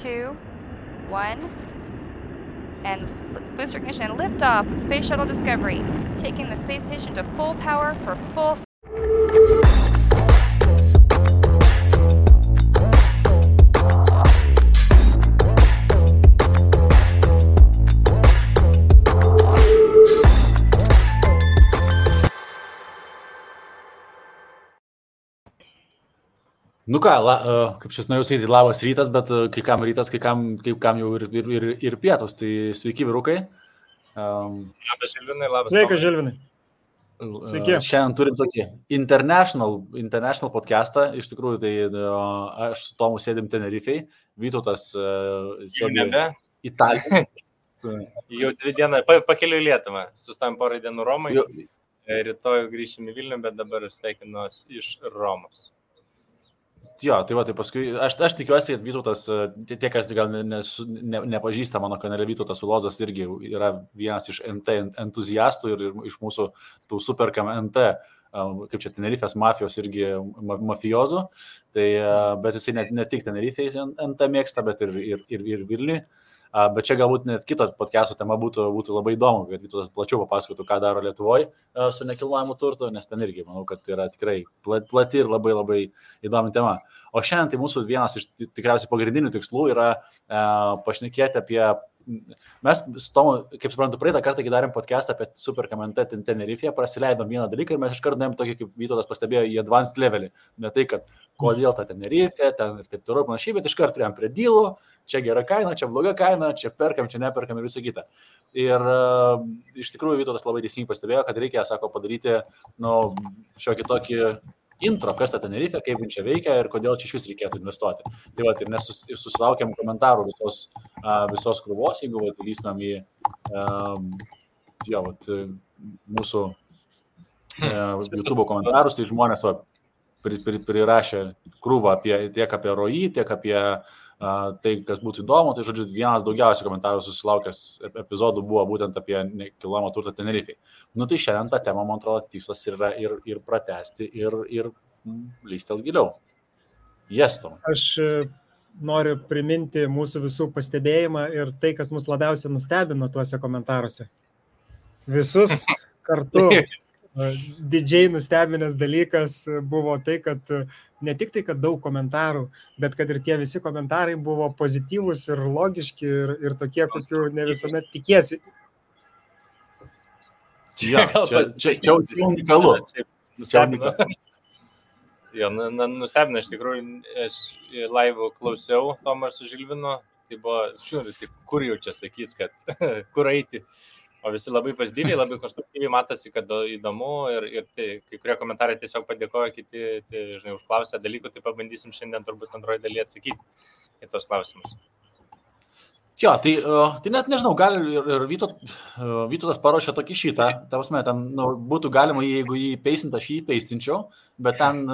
2, 1, and booster ignition and liftoff of Space Shuttle Discovery, taking the space station to full power for full. Nu ką, kaip šis norėjau sakyti, labas rytas, bet kai kam rytas, kai kam jau ir pietus, tai sveiki vyrukai. Labas Žilvinai, labas. Sveika Žilvinai. Sveiki. Šiandien turim tokį international podcastą, iš tikrųjų, tai aš su Tomu sėdim Tenerifei, Vytautas sėdi Italijoje. Jau 2 dieną, pakeliu į Lietuvą, sustojom porą dienų Romai, rytoj grįšim į Vilnių, bet dabar sveikinuos iš Romos. Jo, tai va, tai paskui, aš tikiuosi, kad Vytautas, tie, kas gal nepažįsta mano kanale, Vytautas Ulozas irgi yra vienas iš NT entuziastų ir iš mūsų tų superkam NT, kaip čia Tenerifės mafijos irgi mafijozų, tai, bet jisai ne tik Tenerifės NT mėgsta, bet ir Vilniui. Bet čia galbūt net kito podcast'o tema būtų labai įdomu, kad Vytautas plačiau papasakotų, ką daro Lietuvoje su nekilnojamu turtu, nes ten irgi, manau, kad yra tikrai plati ir labai įdomi tema. O šiandien tai mūsų vienas iš tikriausiai pagrindinių tikslų yra pašnekėti apie... Mes su Tomu, kaip suprantu, praeitą kartą, kai darėm podcastą apie Supercam NT Tenerifėje, prasileidom vieną dalyką ir mes iškart nuėjom tokį, kaip Vytautas pastebėjo, į advanced levelį. Ne tai, kad kodėl ta Tenerifė, ten ir taip toliau panašiai, bet iškart turėjom prie dylų, čia gera kaina, čia bloga kaina, čia perkam, čia neperkam ir visą kitą. Ir iš tikrųjų Vytautas labai teisingai pastebėjo, kad reikia, sako, padaryti šiokį tokį intro, kas ta Tenerifė, kaip čia veikia ir kodėl čia iš vis reikėtų investuoti. Tai va, ir susilaukėm komentarų visos krūvos, jeigu lystumėm į mūsų YouTube komentarus, tai žmonės prirašė krūvą tiek apie ROI, tiek apie tai, kas būtų įdomu. Tai, žodžiu, vienas daugiausiai komentarų susilaukęs epizodų buvo būtent apie nekilnojamą turtą Tenerifėje. Nu tai šiandien tą temą, man atrodo, tikslas yra ir pratęsti, ir lystelt giliau. Tom. Aš noriu priminti mūsų visų pastebėjimą ir tai, kas mus labiausiai nustebino tuose komentaruose. Visus kartu didžiai nustebinęs dalykas buvo tai, kad ne tik tai, kad daug komentarų, bet kad ir tie visi komentarai buvo pozityvūs ir logiški ir tokie, kokių ne visuomet tikiesi. Čia unikalu. Nustebino, iš tikrųjų, aš live klausiau Tomą su Žilvinu, tai buvo, kur jau čia sakys, kad kur eiti. O visi labai pozityviai, labai konstruktyviai matosi, kad įdomu ir tai, kai kurie komentarai tiesiog padėkojo, kiti užklausė dalykų, tai pabandysim šiandien turbūt antroje dalyje atsakyti į tos klausimus. Jo, tai net nežinau, gal ir Vytautas paruošė tokį šitą, ta prasme, ten būtų galima, jeigu jį peisint, aš jį peistinčiau, bet ten,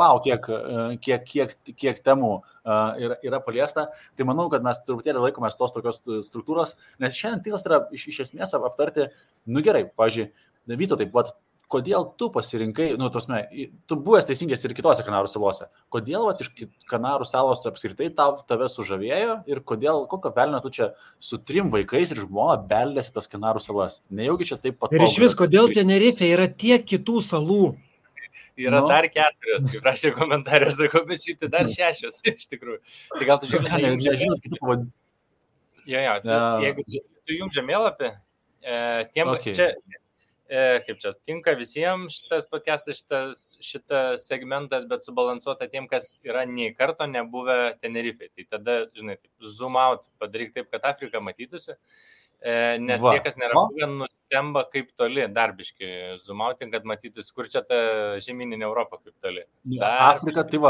kiek temų yra paliesta, tai manau, kad mes truputėlį laikomės tos tokios struktūros, nes šiandien tikslas yra iš esmės aptarti, gerai, pavyzdžiui, Vytautai, kodėl tu pasirinkai, tu buvęs teisingas ir kitose Kanarų salose, kodėl iš Kanarų salos apskritai tave sužavėjo ir kokio velnio tu čia su 3 vaikais ir žmona beldėsi tas Kanarų salas? Nejaugi čia taip patogu. Ir iš vis, kodėl Tenerifė yra tiek kitų salų? Yra dar 4, kaip rašė komentarė, sakau, bet šitai dar 6, iš tikrųjų. Tai gal tu nežinot kitų pavadinimų. Jeigu tu jums žemėlapį, tiem čia... kaip čia, tinka visiems šitas podcastas, šitas segmentas, bet subalansuota tiem, kas yra nei karto nebuvę Tenerifėje. Tai tada, žinai, zoom out, padaryk taip, kad Afrika matytųsi, nes tie, kas nėra buvę, nustemba kaip toli, darbiški zoom outing, kad matytųsi, kur čia ta žemyninė Europa kaip toli. Afrika, tai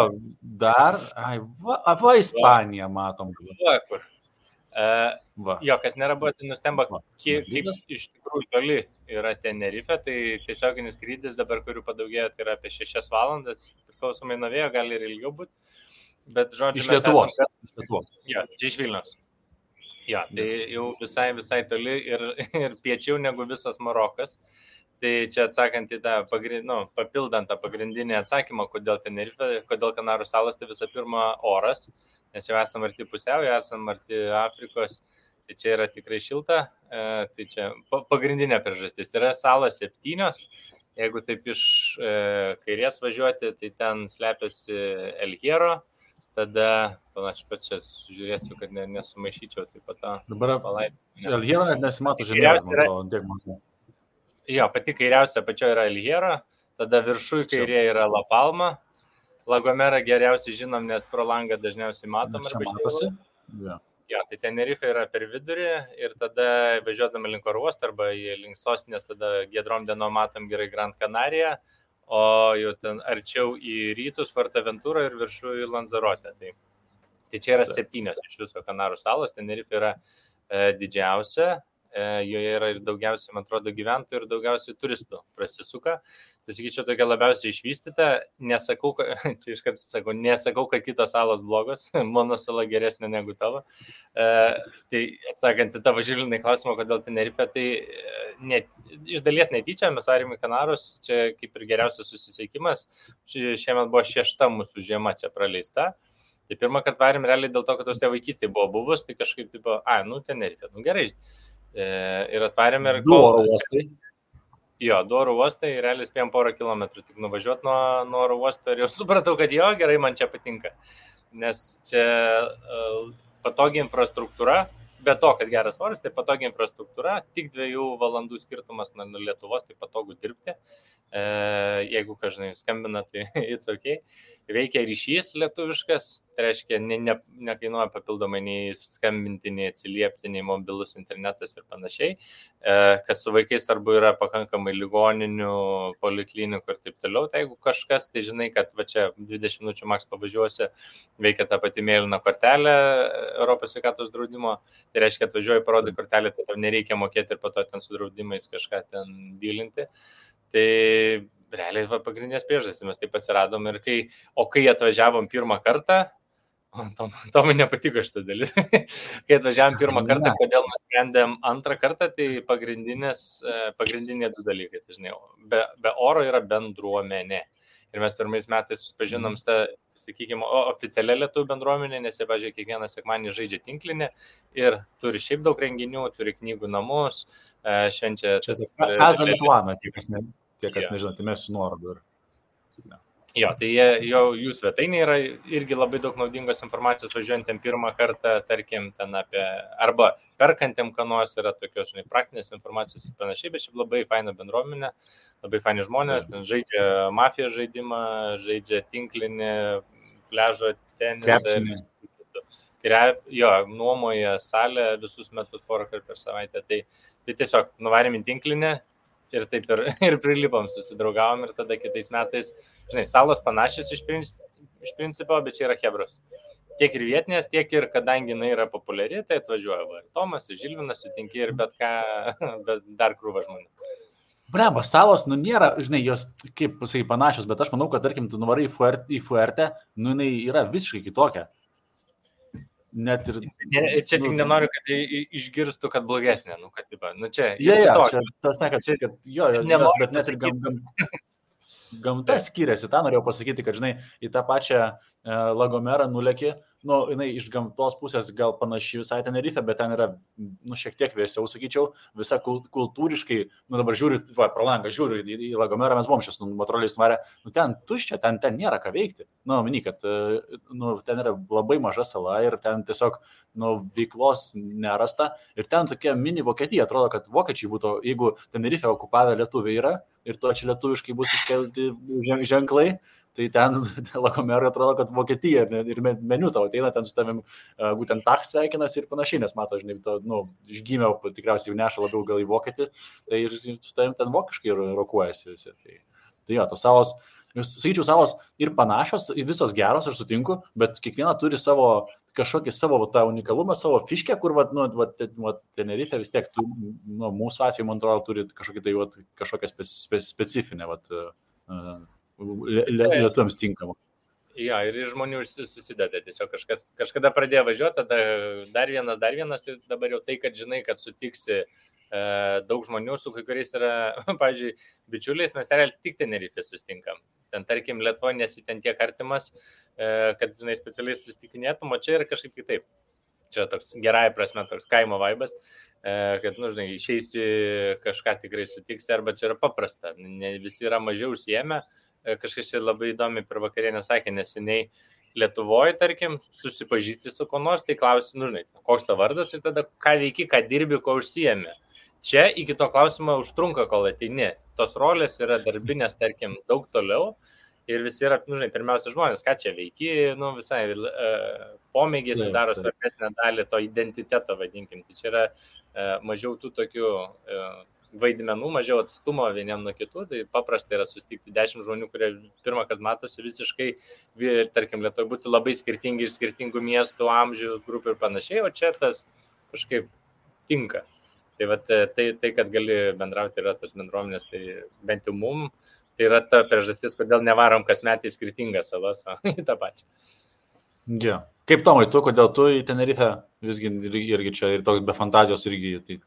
Ispanija matom. Kur. Kas nėra buvo, tai nustemba, kaip iš tikrųjų toli yra Tenerifė, tai tiesioginis skrydis dabar, kurių padaugėjo, tai yra apie 6 valandas, priklausomai nuo vėjo, gali ir ilgiau būti, bet žodžiu, iš Lietuvos. Čia iš Vilniaus. Tai jau visai toli ir piečiau negu visas Marokas, Tai čia atsakant į tą papildant tą pagrindinį atsakymą, kodėl Tenerife, kodėl Kanarų salos, tai visą pirma oras, nes jau esame arti pusiaujo, esame arti Afrikos, tai čia yra tikrai šilta, tai čia pagrindinė priežastis. Tai yra salos 7, jeigu taip iš kairės važiuoti, tai ten slepiasi El Hierro, tada, panašiai, pat čia žiūrėsiu, kad nesumaišyčiau taip pat tą palaidį. El Hierro net nesimato žemėje. Jo, pati kairiausia pačioje yra El Hierro, tada viršui kairė yra La Palma, La Gomera geriausiai žinom, nes pro langą dažniausiai matom. Čia matosi? Jo, tai Tenerife yra per vidurį ir tada važiuodami link oro uosto arba link sostinės, tada giedrom dienom matom gerai Gran Canaria, o jau ten arčiau į rytus Fuerteventura ir viršų į Lanzarote. Tai čia yra 7 iš viso Kanarų salos, Tenerife yra didžiausia, joje yra ir daugiausiai, man atrodo, gyventojų ir daugiausiai turistų prasisuka. Tai sakyčiau, tokia labiausiai išvystyta, nesakau, kad kitos salos blogos, mano sala geresnė negu tavo. Tai atsakant į tavo Žilinai klausimą, kodėl Tenerife, tai iš dalies netyčia, mes varėm į Kanarus, čia kaip ir geriausias susisiekimas, šiemet buvo 6 mūsų žiema čia praleista. Tai pirmą kartą varėm realiai dėl to, kad tos tie vaikystėje buvo buvus, tai kažkaip tipo, Tenerife, gerai. Ir atvarėm ir... Du oro uostai. Jo, 2 oro uostai, realiai spėjom porą kilometrų tik nuvažiuoti nuo oro uosto ir jau supratau, kad gerai, man čia patinka. Nes čia patogi infrastruktūra, be to, kad geras oras, tai patogi infrastruktūra, tik 2 valandų skirtumas nuo Lietuvos, tai patogu dirbti. Jeigu kažkai skambina, tai it's okay. Veikia ryšys lietuviškas, tai reiškia, nekainuoja papildomai nei skambinti, nei atsiliepti, nei mobilus internetas ir panašiai. Kas su vaikais arba yra pakankamai ligoninių, poliklinikų ir taip toliau, tai jeigu kažkas, tai žinai, kad va čia 20 minučių maks pavažiuosi, veikia ta pati mėlyna kortelė Europos sveikatos draudimo, tai reiškia, atvažiuoji, parodai kortelę, tai tau nereikia mokėti ir po to ten su draudimais kažką ten dylinti. Tai realiai pagrindinės priežastys mes taip pasiradom ir kai atvažiavom pirmą kartą, Tomui nepatiko šitą dalis, kai atvažiavom pirmą kartą, kodėl nusprendėm antrą kartą, tai pagrindinė 2 dalykai, tai žinai, be oro yra bendruomenė. Ir mes pirmais metais susipažinom sakykime, oficialią lietuvių bendruomenę, nes jie, pažiūrėjau, kiekvieną sekmanį žaidžia tinklinį ir turi šiaip daug renginių, turi knygų namus, švenčia... Kaza Lituana, tie, kas nežino, tai mes su nuorodu. Jo, tai jų svetainė yra irgi labai daug naudingos informacijos važiuojantėm pirmą kartą, tarkim, ten apie, arba perkantėm kanos yra tokios, žinai, praktinės informacijos ir panašiai, bet šiaip labai faina bendruomenė, labai faini žmonės, ten žaidžia mafijos žaidimą, žaidžia tinklinį, pliažo tenisą. Jo, nuomoja salę visus metus porą kartų per savaitę, tai tiesiog nuvarėm į tinklinę, ir taip ir prilipom, susidraugavom ir tada kitais metais, žinai, salos panašios iš principo, bet čia yra chebros. Tiek ir vietinės, tiek ir kadangi jinai yra populiari, tai atvažiuoja ir Tomas, ir Žilvinas, sutinki ir bet dar krūva žmonių. Bramba, salos, nėra, žinai, jos kaip pasakai panašios, bet aš manau, kad, tarkim, tu nuvarai į Fuerte, jinai yra visiškai kitokia. Net ir... Čia tik nenoriu, kad išgirstų, kad blogesnė, kad čia... Čia tas ne, kad bet net ir gamta skiriasi, tą norėjau pasakyti, kad, žinai, į tą pačią La Gomerą nuleki, jinai iš gamtos pusės gal panaši visai Tenerife, bet ten yra, šiek tiek vėsiau, sakyčiau, visa kultūriškai, dabar žiūriu, pro langą žiūriu į La Gomerą, mes buvom šios motoroliais nuvarę, ten tuščia, ten nėra ką veikti. Mini, kad ten yra labai maža sala ir ten tiesiog, veiklos nerasta ir ten tokia mini Vokietija, atrodo, kad vokiečiai būtų, jeigu Tenerife okupavę lietuviai yra ir to čia lietuviškai bus iškelti ženklai, tai ten La Gomera atrodo, kad Vokietija ir meniu tavo ateina, ten su tavim būtent tach sveikinas ir panašiai, nes mato, žinai, išgimė, tikriausiai jau neša labiau gal į vokietį, tai ir su tavim ten vokiškai rokuojasi visi. Tai jo, tos salos, sakyčiau, salos ir panašios, visos geros, aš sutinku, bet kiekviena turi kažkokį savo tą unikalumą, savo fiškę, kur Tenerife vis tiek, mūsų atveju, man atrodo, turi kažkokią specifinę, lietuviams tinkamą. Jo, ir žmonių susideda, tiesiog kažkada pradėjo važiuoti, tada dar vienas ir dabar jau tai, kad žinai, kad sutiksi daug žmonių, su kai kuriais yra, pavyzdžiui, bičiuliais, mes realiai tik Tenerife sustinkam. Ten, tarkim, Lietuvoje nesi ten tiek artimas, kad, žinai, specialiai susitikinėtum, o čia yra kažkaip kitaip. Čia toks gerai prasme, toks kaimo vaibas, kad, nu, žinai, išeisi kažką tikrai sutiksi, arba čia yra paprasta. Ne visi yra mažiau užsiėmę, kažkas čia labai įdomi per vakarienę sakė, neseniai Lietuvoje, tarkim, susipažįsti su ko nors, tai klausi, nu, žinai, koks ta vardas ir tada ką veiki, ką dirbi, ko užsiėmė. Čia iki to klausimo užtrunka, kol ateini. Tos rolės yra darbinės, tarkim, daug toliau ir visi yra, nu, žinai, pirmiausia žmonės, ką čia veiki, nu, visai pomėgiai sudaro svarbesnę dalį to identiteto, vadinkim. Tai čia yra mažiau tų tokių vaidmenų, mažiau atstumo vieniem nuo kitų, tai paprastai yra susitikti 10 žmonių, kurie pirmą kartą matosi visiškai, tarkim, Lietuvoje būtų labai skirtingi iš skirtingų miestų, amžiaus grupių ir panašiai, o čia tas kažkaip tinka. Tai, tai kad gali bendrauti yra tos bendruomenės, tai bent jau mum, tai yra ta priežastis, kodėl nevarom kas metai skirtingas salas, o į tą pačią. Yeah. Kaip Tomai, tu, kodėl tu į Tenerife visgi irgi čia ir toks be fantazijos irgi? Tai...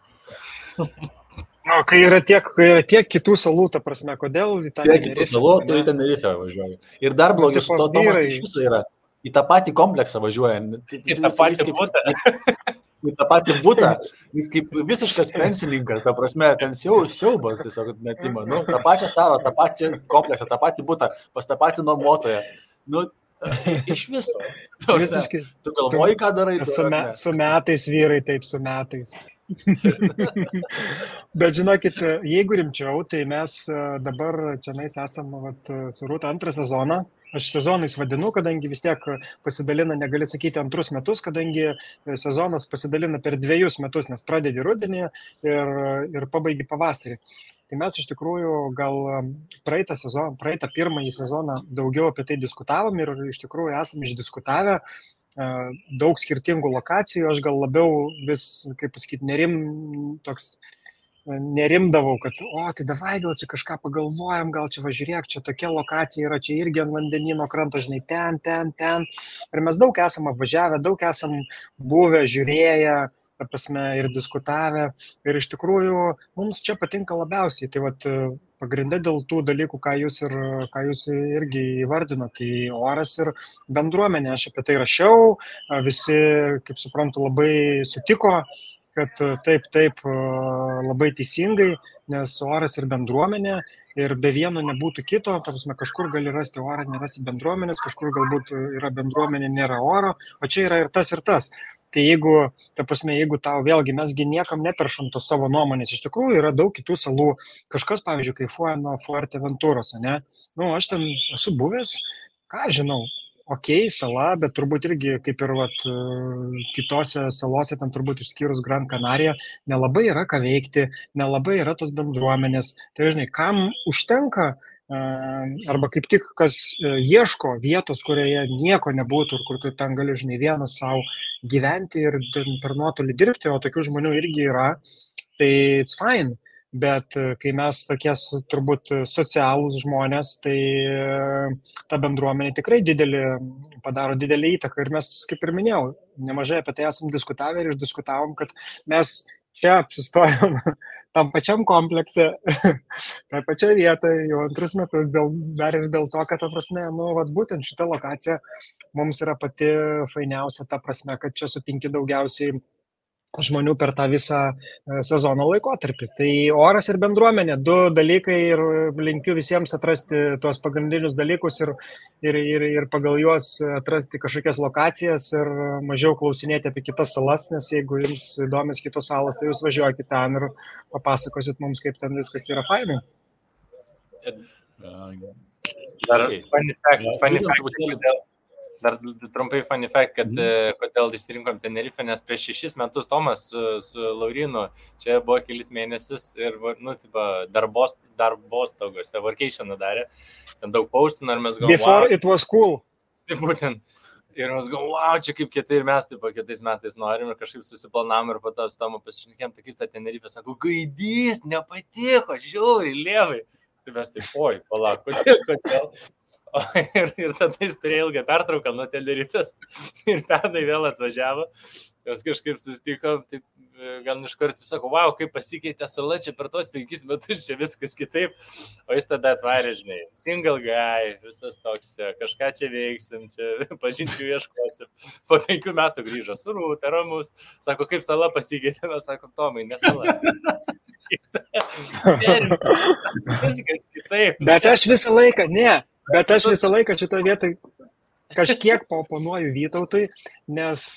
No, kai yra tiek kitų salų, ta prasme, kodėl į tą Tenerife? Tiek kitų salų, tu į Tenerife važiuoji. Ir dar blogiau su to Tomas iš viso yra. Į tą patį kompleksą važiuoja. Į tą patį būtą. Į tą patį būtą, jis kaip visiškas pensininkas, ta prasme, ten siaubas tiesiog netima. Nu, tą pačią salą, tą pačią kompleksą, tą patį būtą, pas tą patį nuomotoją. Nu, iš viso. Tu galvoji, ką darai? Su metais, vyrai, taip, su metais. Bet žinokit, jeigu rimčiau, tai mes dabar čia esam su Rūta antrą sezoną. Aš sezonais vadinu, kadangi vis tiek pasidalina, negali sakyti, antrus metus, kadangi sezonas pasidalina per 2 metus, nes pradedi rudenį ir pabaigi pavasarį. Tai mes iš tikrųjų gal praeitą pirmąjį sezoną daugiau apie tai diskutavom ir iš tikrųjų esame išdiskutavę daug skirtingų lokacijų. Aš gal labiau vis, kaip pasakyti, nerimdavau, kad, tai davai, gal čia kažką pagalvojam, gal čia važiuok, čia tokia lokacija yra, čia irgi ant vandenino kranto, žinai, ten. Ir mes daug esam apvažiavę, daug esam buvę, žiūrėję, ta prasme, ir diskutavę. Ir iš tikrųjų mums čia patinka labiausiai. Tai pagrinde dėl tų dalykų, ką jūs irgi įvardinote, tai oras ir bendruomenė. Aš apie tai rašiau, visi, kaip suprantu, labai sutiko, kad taip, labai teisingai, nes oras ir bendruomenė ir be vieno nebūtų kito, ta prasme, kažkur gali rasti orą, nerasi bendruomenės, kažkur galbūt yra bendruomenė, nėra oro, o čia yra ir tas, ir tas. Tai jeigu tau vėlgi, mesgi niekam neperšam tos savo nuomonės, iš tikrųjų yra daug kitų salų, kažkas, pavyzdžiui, kaifuoja nuo Fuerteventuros, ne? Nu, aš ten esu buvęs, ką žinau, sala, bet turbūt irgi, kaip ir kitose salose, ten turbūt išskyrus Gran Canaria, nelabai yra ką veikti, nelabai yra tos bendruomenės. Tai, žinai, kam užtenka, arba kaip tik, kas ieško vietos, kurioje nieko nebūtų ir kur tu ten gali, žinai, vienas savo gyventi ir per nuotolį dirbti, o tokių žmonių irgi yra, tai it's fine. Bet kai mes tokie turbūt socialūs žmonės, tai ta bendruomenė tikrai padaro didelį įtaką. Ir mes, kaip ir minėjau, nemažai apie tai esam diskutavę ir išdiskutavom, kad mes čia apsistojom tam pačiam komplekse, tai pačioje vietoje jau 2 metus, dar ir dėl to, kad, ta prasme, būtent šita lokacija mums yra pati fainiausia, ta prasme, kad čia sutinki daugiausiai žmonių per tą visą sezono laikotarpį. Tai oras ir bendruomenė, 2 dalykai ir linkiu visiems atrasti tuos pagrindinius dalykus ir pagal juos atrasti kažkokias lokacijas ir mažiau klausinėti apie kitas salas, nes jeigu jums įdomios kitos salos, tai jūs važiuokite ten ir papasakosit mums, kaip ten viskas yra fainai. Dar trumpai funny fact, kad kodėl išsirinkom Tenerife, nes prieš 6 metus Tomas su Laurinu čia buvo kelis mėnesius ir, darbostogose, vacationą darė, ten daug postino ir mes galvom, Before it was cool. Tai būtent, ir mes galvom, wow, čia kaip kietai ir mes kitais metais norim ir kažkaip susiplanavom ir po to su Tomu pasišnekėm, tai kaip ta Tenerife, sako, gaidys, nepatiko, žiauriai, lievai. Tai mes taip, palauk, kodėl? Ir tada jis turėjo ilgą pertrauką nuo Tenerifės ir pernai vėl atvažiavo, jos kažkaip susitikom, taip gan iš karto sako, wow, kaip pasikeitė sala čia per tos 5 metus, čia viskas kitaip. O jis tada atvarė, žinai, single guy, visas toks čia, kažką čia veiksim, čia pažinčių ieškosim. Po 5 metų grįžo su Rūta, ramus. Sako, kaip sala pasikeitė, mes sakom, Tomai, ne sala. Viskas kitaip. Bet aš visą laiką šitoje vietoje kažkiek paoponuoju Vytautui, nes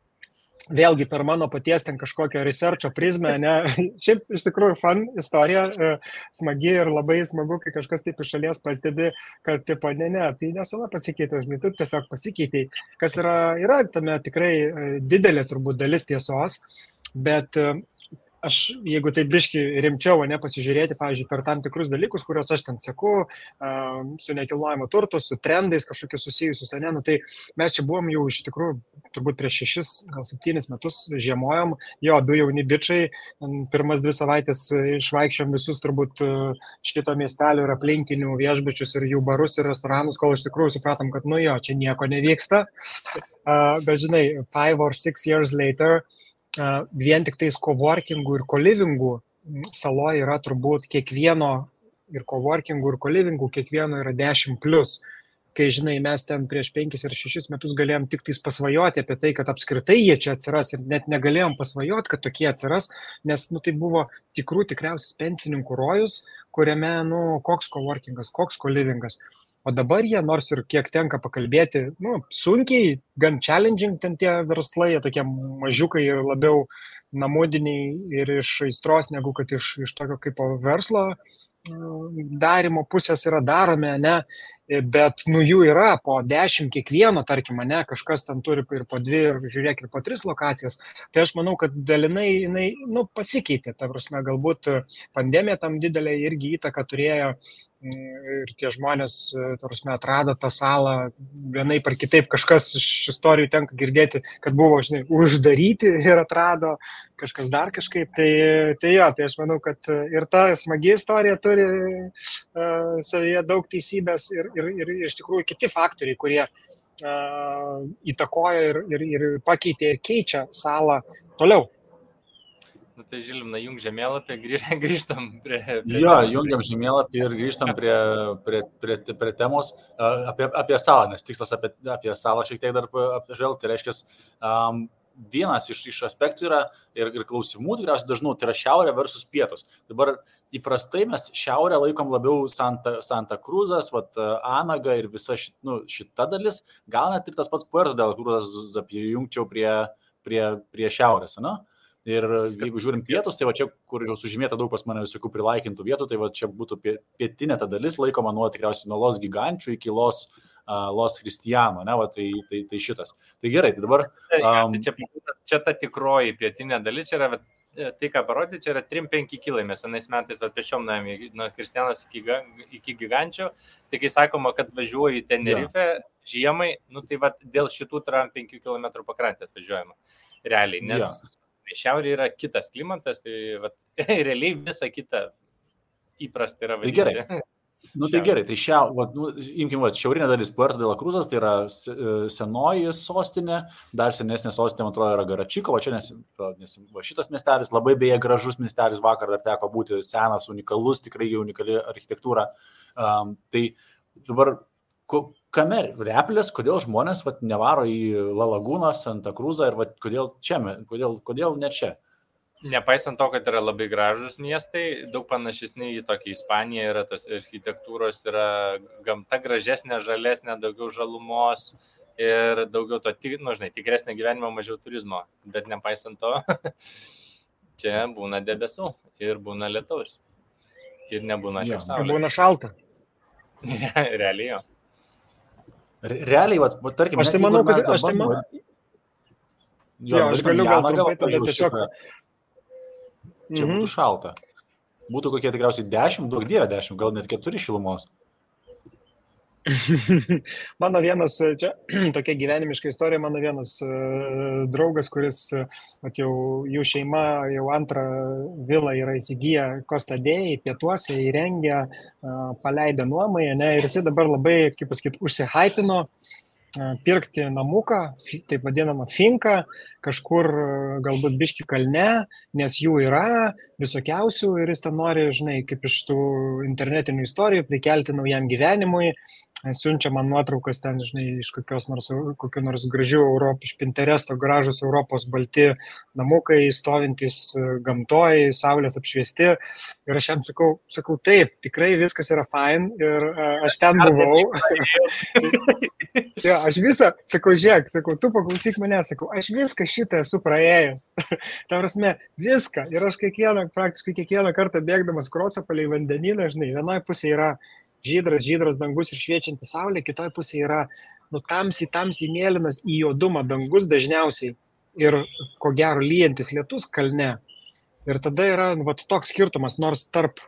vėlgi per mano paties ten kažkokią researcho prizmę, ne, šiaip iš tikrųjų fun istorija, smagi ir labai smagu, kai kažkas taip iš šalies pastebi, kad tipo, ne, tai nesala pasikeitė, žinai, tu tiesiog pasikeitei, kas yra tame tikrai didelė turbūt dalis tiesos, bet aš, jeigu tai biški rimčiau, ne, pasižiūrėti, pavyzdžiui, per tam tikrus dalykus, kuriuos aš ten seku, su nekilnojimo turtu, su trendais kažkokius susijusius, ne, nu, tai mes čia buvom jau iš tikrųjų, turbūt prieš 6, gal 7 metus žiemojom, jo, 2 jauni bičiai, pirmas 2 savaitės išvaikščiom visus turbūt šito miestelio ir aplinkinių viešbučius ir jų barus ir restoranus, kol iš tikrųjų supratom, kad, nu jo, čia nieko nevyksta, bet žinai, 5 or 6 years later, vien tik tais coworkingų ir co-livingų saloje yra turbūt kiekvieno ir coworkingų ir co-livingų kiekvieno yra 10+. Kai, žinai, mes ten prieš 5 ir 6 metus galėjom tik tais pasvajoti apie tai, kad apskritai jie čia atsiras ir net negalėjom pasvajoti, kad tokie atsiras, nes, nu, tai buvo tikriausias pensininkų rojus, kuriame, nu, koks coworkingas, koks co-livingas. O dabar jie, nors ir kiek tenka pakalbėti, nu, sunkiai, gan challenging ten tie verslai, jie tokie mažiukai ir labiau namudiniai ir iš aistros, negu kad iš tokio kaip verslo darimo pusės yra daromi, ne, bet, nu, jų yra po 10 kiekvieno, tarkim, ne, kažkas ten turi ir po 2, ir žiūrėk, ir po 3 lokacijas. Tai aš manau, kad dalinai, jinai, nu, pasikeitė, ta prasme, galbūt pandemija tam didelė irgi įtaką turėjo, ir tie žmonės, tarsi, atrado tą salą vienaip ar kitaip, kažkas iš istorijų tenka girdėti, kad buvo, žinai, uždaryti ir atrado kažkas dar kažkaip, tai jo, tai aš manau, kad ir ta smagi istorija turi savyje daug teisybės ir iš tikrųjų kiti faktoriai, kurie įtakoja ir pakeitė ir keičia salą toliau. Nu, tai Žilim, jung žemėlapį, grįžtam prie... Jo, jungiam žemėlapį ir grįžtam prie temos apie salą, nes tikslas apie salą šiek tiek dar apžvelgti. Tai reiškia, vienas iš aspektų yra ir klausimų, tikriausiai dažnų, tai yra šiaurė versus pietus. Dabar įprastai mes šiaurę laikom labiau Santa Cruzas, Anaga ir visa šita dalis, gal net ir tas pats Puerto del Cruzas apjungčiau prie šiaurės, ne? Ir jeigu žiūrim pietus, tai va čia, kur jau sužymėta daug pas mane visokių prilaikintų vietų, tai va čia būtų pietinė ta dalis laikoma tikriausiai nuo Los Gigančių iki Los Cristiano, ne, va tai šitas. Tai gerai, tai dabar... Čia ta tikroji pietinė dalis, čia yra, tai ką parodė, čia yra 3-5 kilai, mes vienais metais pešiom nuo Kristianos iki Gigančių, tai kai sakoma, kad važiuoju į Tenerife žiemai, nu tai va dėl šitų 5 km pakrantės važiuojama realiai, nes... Šiaurė yra kitas klimatas, tai realiai visa kita įprasta yra vadinti. Tai gerai. Tai gerai, tai imkim, šiaurinė dalis Puerto de la Cruzas, tai yra senoji sostinė, dar senesnė sostinė, man atrodo, yra Garačiko, va čia nes šitas miestelis, labai beje gražus miestelis, vakar dar teko būti senas, unikalus, tikrai unikali architektūra. Tai dabar kame Replės, kodėl žmonės nevaro į La Lagūną, Santa Cruzą ir kodėl ne čia? Nepaisant to, kad yra labai gražus miestai, daug panašesni į tokį Ispaniją, yra tos architektūros, yra gamta gražesnė, žalesnė, daugiau žalumos ir daugiau to, tikresnė gyvenimo, mažiau turizmo. Bet nepaisant to, čia būna debesų ir būna lietaus. Ir nebūna tiek saulės. Ir būna šalta. Realiai jo. Realiai, tarkim, aš tai manau, kad aš galiu gal trumpai tada tiesiog. Čia būtų šalta. Būtų kokie tikriausiai 10, duok dieve 10, gal net 4 šilumos. Mano vienas, čia tokia gyvenimiška istorija, mano vienas draugas, kuris jau jų šeima jau antrą vilą yra įsigiję Costa Dei, pietuose įrengę, paleidę nuomai, ne, ir jisai dabar labai, kaip pasakyti, užsihypino pirkti namuką, taip vadinamą finką, kažkur galbūt biški kalne, nes jų yra visokiausių ir jis ten nori, žinai, kaip iš tų internetinių istorijų prikelti naujam gyvenimui, siunčia man nuotraukas ten, žinai, iš kokių nors gražių iš Pinteresto gražus Europos balti namukai, stovintys gamtoj, saulės apšviesti. Ir aš jam sakau, taip, tikrai viskas yra fine ir aš ten buvau. Ja, aš visą, žiūrėk, tu paklausyk mane, aš viską šitą esu praėjęs. Ta prasme, viską. Ir aš praktiškai kiekvieną kartą bėgdamas krosą palei vandenyną, žinai, vienoje pusėje yra žydras dangus ir šviečianti saulė, kitoje pusėje yra tamsiai mėlynas į juodumą dangus dažniausiai ir ko gero lyjantis lietus kalne. Ir tada yra toks skirtumas, nors tarp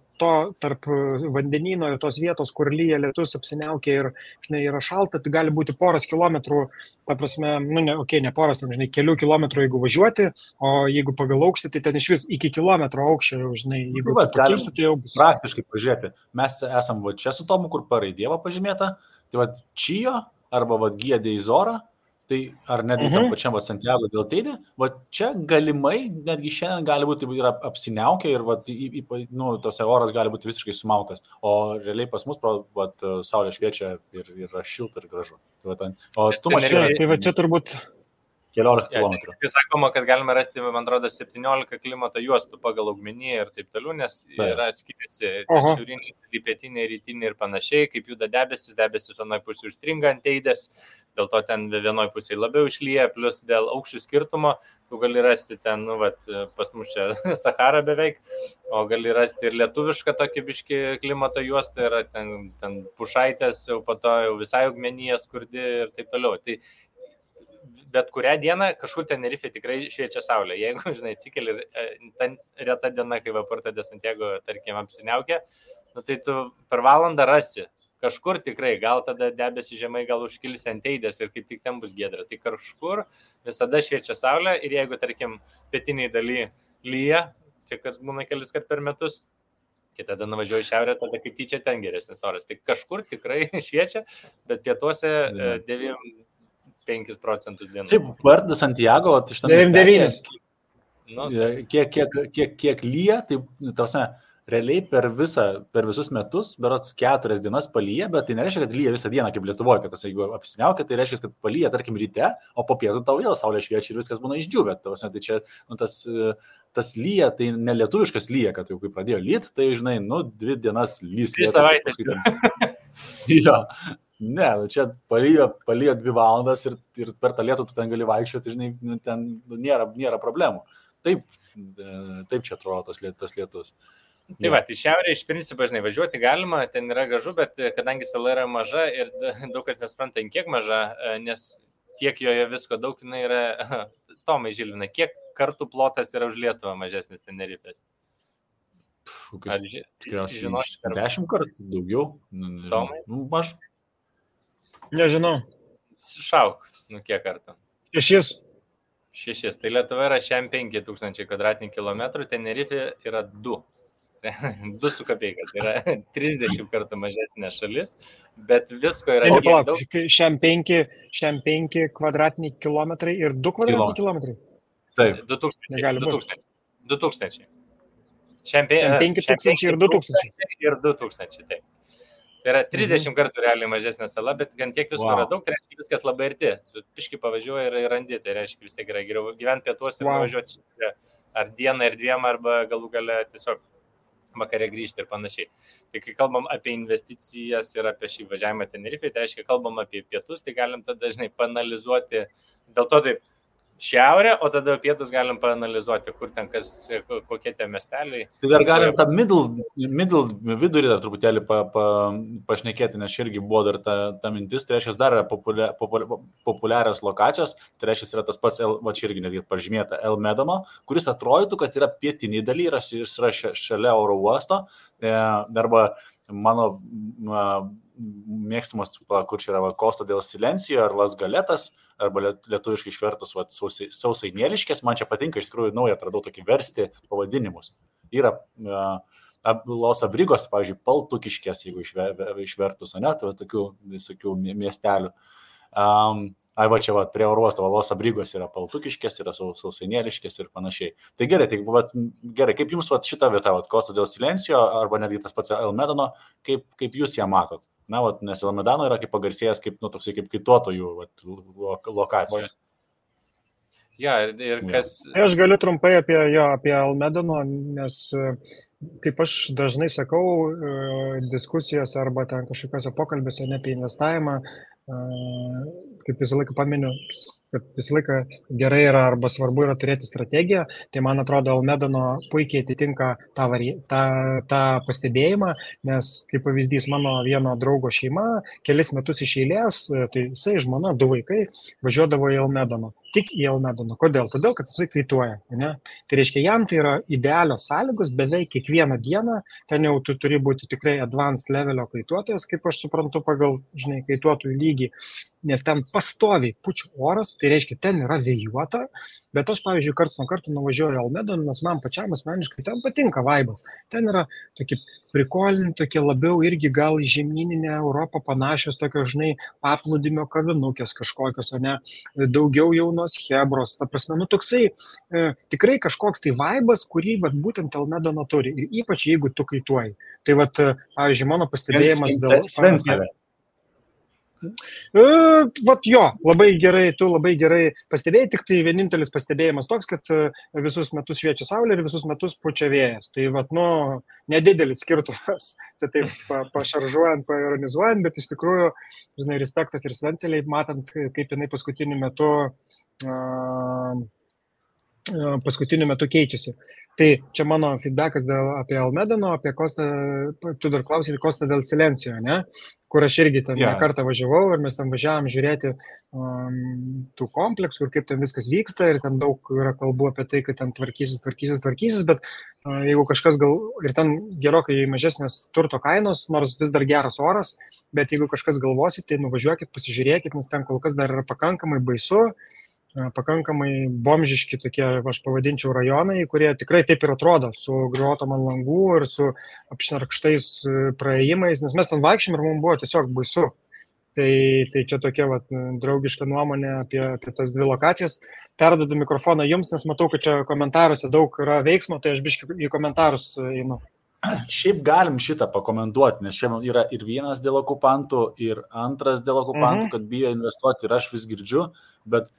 vandenyno ir tos vietos, kur lyja lietus apsiniaukia ir, žinai, yra šalta, tai gali būti poros kilometrų, ta prasme, ne poros, žinai, kelių kilometrų, jeigu važiuoti, o jeigu pagal aukštį, tai ten iš vis iki kilometro aukščio, žinai, jeigu pakilsi, tai jau bus. Praktiškai pažiūrėti, mes esam čia su tomu, kur paraidėva pažymėta, tai Čijo arba Giedė Izora, tai ar netgi tam pačiam Santiago dėl Teidė, čia galimai, netgi šiandien gali būti ir apsiniaukę ir tose oras gali būti visiškai sumautas, o realiai pas mus saulė šviečia ir yra šilta ir gražu. O stumas čia turbūt 14 km. Ir sakoma, kad galima rasti, man atrodo, 17 klimato juostų pagal augmeniją ir taip toliau, nes yra skiriasi šiauriniai, pietiniai, rytiniai ir panašiai, kaip juda debesis vienoje pusėje užstringa ant Teidės, dėl to ten vienoje pusėje labiau išlyja, plus dėl aukščių skirtumo, tu gali rasti ten, pas mus čia Sahara beveik, o gali rasti ir lietuvišką tokį biškį klimato juostą, yra ten pušaitės, jau po to jau visai augmenija skurdi ir taip toliau. Tai bet kurią dieną kažkur Tenerife tikrai šviečia saulė. Jeigu, žinai, atsikeli ir ten reta diena, kai Puerto de Santiago, tarkim, apsiniaukia, tai tu per valandą rasi. Kažkur tikrai, gal tada debesi žemai, gal užkilsi ant Teidės ir kaip tik ten bus giedra. Tai kažkur visada šviečia saulė ir jeigu, tarkim, pietiniai daly lyja, čia kas būna kelis kart per metus, tai tada nuvažiuoju į šiaurę, tada kaip tyčia ten geresnis oras. Tai kažkur tikrai šviečia, bet pietuose 5% dienų. Taip, Puerto de Santiago, iš ten 99. Kiek lyja, tai tarsi, realiai per visus metus, berods 4 dienas palyja, bet tai nereiškia, kad lyja visą dieną kaip Lietuvoje, kad jeigu apsiniaukia, tai reiškia, kad palyja, tarkim, ryte, o po pietų tau vėl saulė šviečia ir viskas būna išdžiūvę. Tai čia tas lyja, tai ne lietuviškas lyja, kad jau kai pradėjo lyt, tai žinai, 2 dienas lys. 3 savaitės. Jo. Ne, čia palyjo 2 valandas ir per tą lietų tu ten gali vaikščioti, žinai, ten nėra problemų. Taip čia atrodo tas lietus. Tai tai šiaurė iš principo, žinai, važiuoti galima, ten yra gražu, bet kadangi sala yra maža ir daug kas nespranta, kiek maža, nes tiek joje visko daug, jinai yra, Tomai Žilvinai, kiek kartų plotas yra už Lietuvą mažesnis Tenerifės? 10 kartų daugiau. Tomai? Maž. Nežinau. Šauk, kiek kartų? 6. Tai Lietuva yra 5,000 kvadratinių kilometrų, Tenerife yra 2. 2 su kapeikas, tai yra 30 kartų mažesnė šalis, bet visko yra tiek daug. Šiam 5 kvadratiniai kilometrai ir 2 kvadratiniai kilometrai? Taip. 2000. Šiam 5,000 ir 2000. Ir 2000, taip. Tai yra 30 kartų realiai mažesnė sala, bet gan tiek visko yra daug, tai reiškia viskas labai arti. Tu piškai pavažiuoji ir randi, tai reiškia vis tiek yra geriau gyventi pietuose ir važiuoti ar dieną ir 2, arba galų gale tiesiog vakare grįžti ir panašiai. Tai kai kalbam apie investicijas ir apie šį važiavimą Tenerife, tai reiškia kalbam apie pietus, tai galim tada dažnai paanalizuoti, dėl to taip šiaurę, o tada pietus galim paanalizuoti, kur ten kokie tie miesteliai. Tai dar galim tą vidurį dar truputėlį pašnekėti, nes irgi buvo dar ta mintis, tai reiškia dar yra populiarios lokacijos, tai reiškia yra tas pats, čia irgi netgi pažymėta, El Medano, kuris atrodytų, kad yra pietiniai daly, jis yra šalia oro uosto, arba mano mėgstamas, kur čia yra Costa del Silencio ar Las Galetas, arba lietuviškai išvertus sausainėliškės, man čia patinka, iš tikrųjų naują atradau tokį versti pavadinimus. Yra Los Abrigos, pavyzdžiui, Paltukiškės, jeigu išvertus, ne, tai tokių visokių miestelių. Arba čia prie oro uosto Los Abrigos yra paltukiškės, yra sausainėliškės ir panašiai. Tai gerai, kaip jums šitą vietą, Costa del Silencio, arba netgi tas pats El Medano, kaip jūs ją matot? Nes El Medano yra kaip pagarsėjęs, toksai kaip kaituotojų lokacija. Ja, ir kas... Aš galiu trumpai apie El Medano, nes kaip aš dažnai sakau diskusijose arba ten kažkokiuose pokalbiuose apie investavimą, kaip visą laiką paminiu, kad visą laiką gerai yra arba svarbu yra turėti strategiją, tai man atrodo El Medano puikiai atitinka tą pastebėjimą, nes kaip pavyzdys mano vieno draugo šeima kelis metus iš eilės, tai jisai žmona, 2 vaikai važiuodavo į El Medano. Tik į El Medano. Kodėl? Todėl, kad jisai kaituoja. Ne? Tai reiškia, jam tai yra idealios sąlygos, beveik kiekvieną dieną, ten jau tu turi būti tikrai advanced levelio kaituotojas, kaip aš suprantu, pagal, kaituotojų lygį, nes ten pastoviai pučia oras, tai reiškia, ten yra vėjuota, bet aš, pavyzdžiui, karts nuo karto nuvažiuoju į El Medano, nes man pačiam asmeniškai ten patinka vaibas. Ten yra tokie prikolinį, tokie labiau irgi gal į žemyninę Europą panašios, tokios, paplūdimio kavinukės kažkokios, ne, daugiau jaunos chebros, ta prasme, toksai tikrai kažkoks tai vaibas, kurį būtent El Medano turi, ir ypač jeigu tu kaituoji. Tai pavyzdžiui, mano pastebėjimas dėl... labai gerai, tu labai gerai pastebėjai, tik tai vienintelis pastebėjimas toks, kad visus metus šviečia saulė ir visus metus pučia vėjas. Tai nedidelis skirtumas, tai taip pašaržuojant, paironizuojant, bet iš tikrųjų, respektas ir Svenceliai, matant, kaip jinai paskutiniu metu keičiasi. Tai čia mano feedbackas apie El Medano, apie tu dar klausai Costa del Silencio, ne? Kur aš irgi ten kartą važiavau ir mes ten važiavom žiūrėti tų kompleksų ir kaip ten viskas vyksta ir ten daug yra kalbų apie tai, kad ten tvarkysis, bet jeigu kažkas ir ten gerokai mažesnės turto kainos, nors vis dar geras oras, bet jeigu kažkas galvosit, tai nuvažiuokit, pasižiūrėkit, nes ten kol kas dar yra pakankamai baisu, pakankamai bomžiški tokie, aš pavadinčiau, rajonai, kurie tikrai taip ir atrodo, su griuotom ant langų ir su apšnarkštais praėjimais, nes mes ten vaikščiom ir mums buvo tiesiog baisu. Tai čia tokia draugiška nuomonė apie tas 2 lokacijas. Perduodu mikrofoną jums, nes matau, kad čia komentaruose daug yra veiksmo, tai aš biškai į komentarus einu. Šiaip galim šitą pakomentuoti, nes čia yra ir vienas dėl okupantų, ir antras dėl okupantų, kad bijo investuoti, ir aš vis girdžiu, bet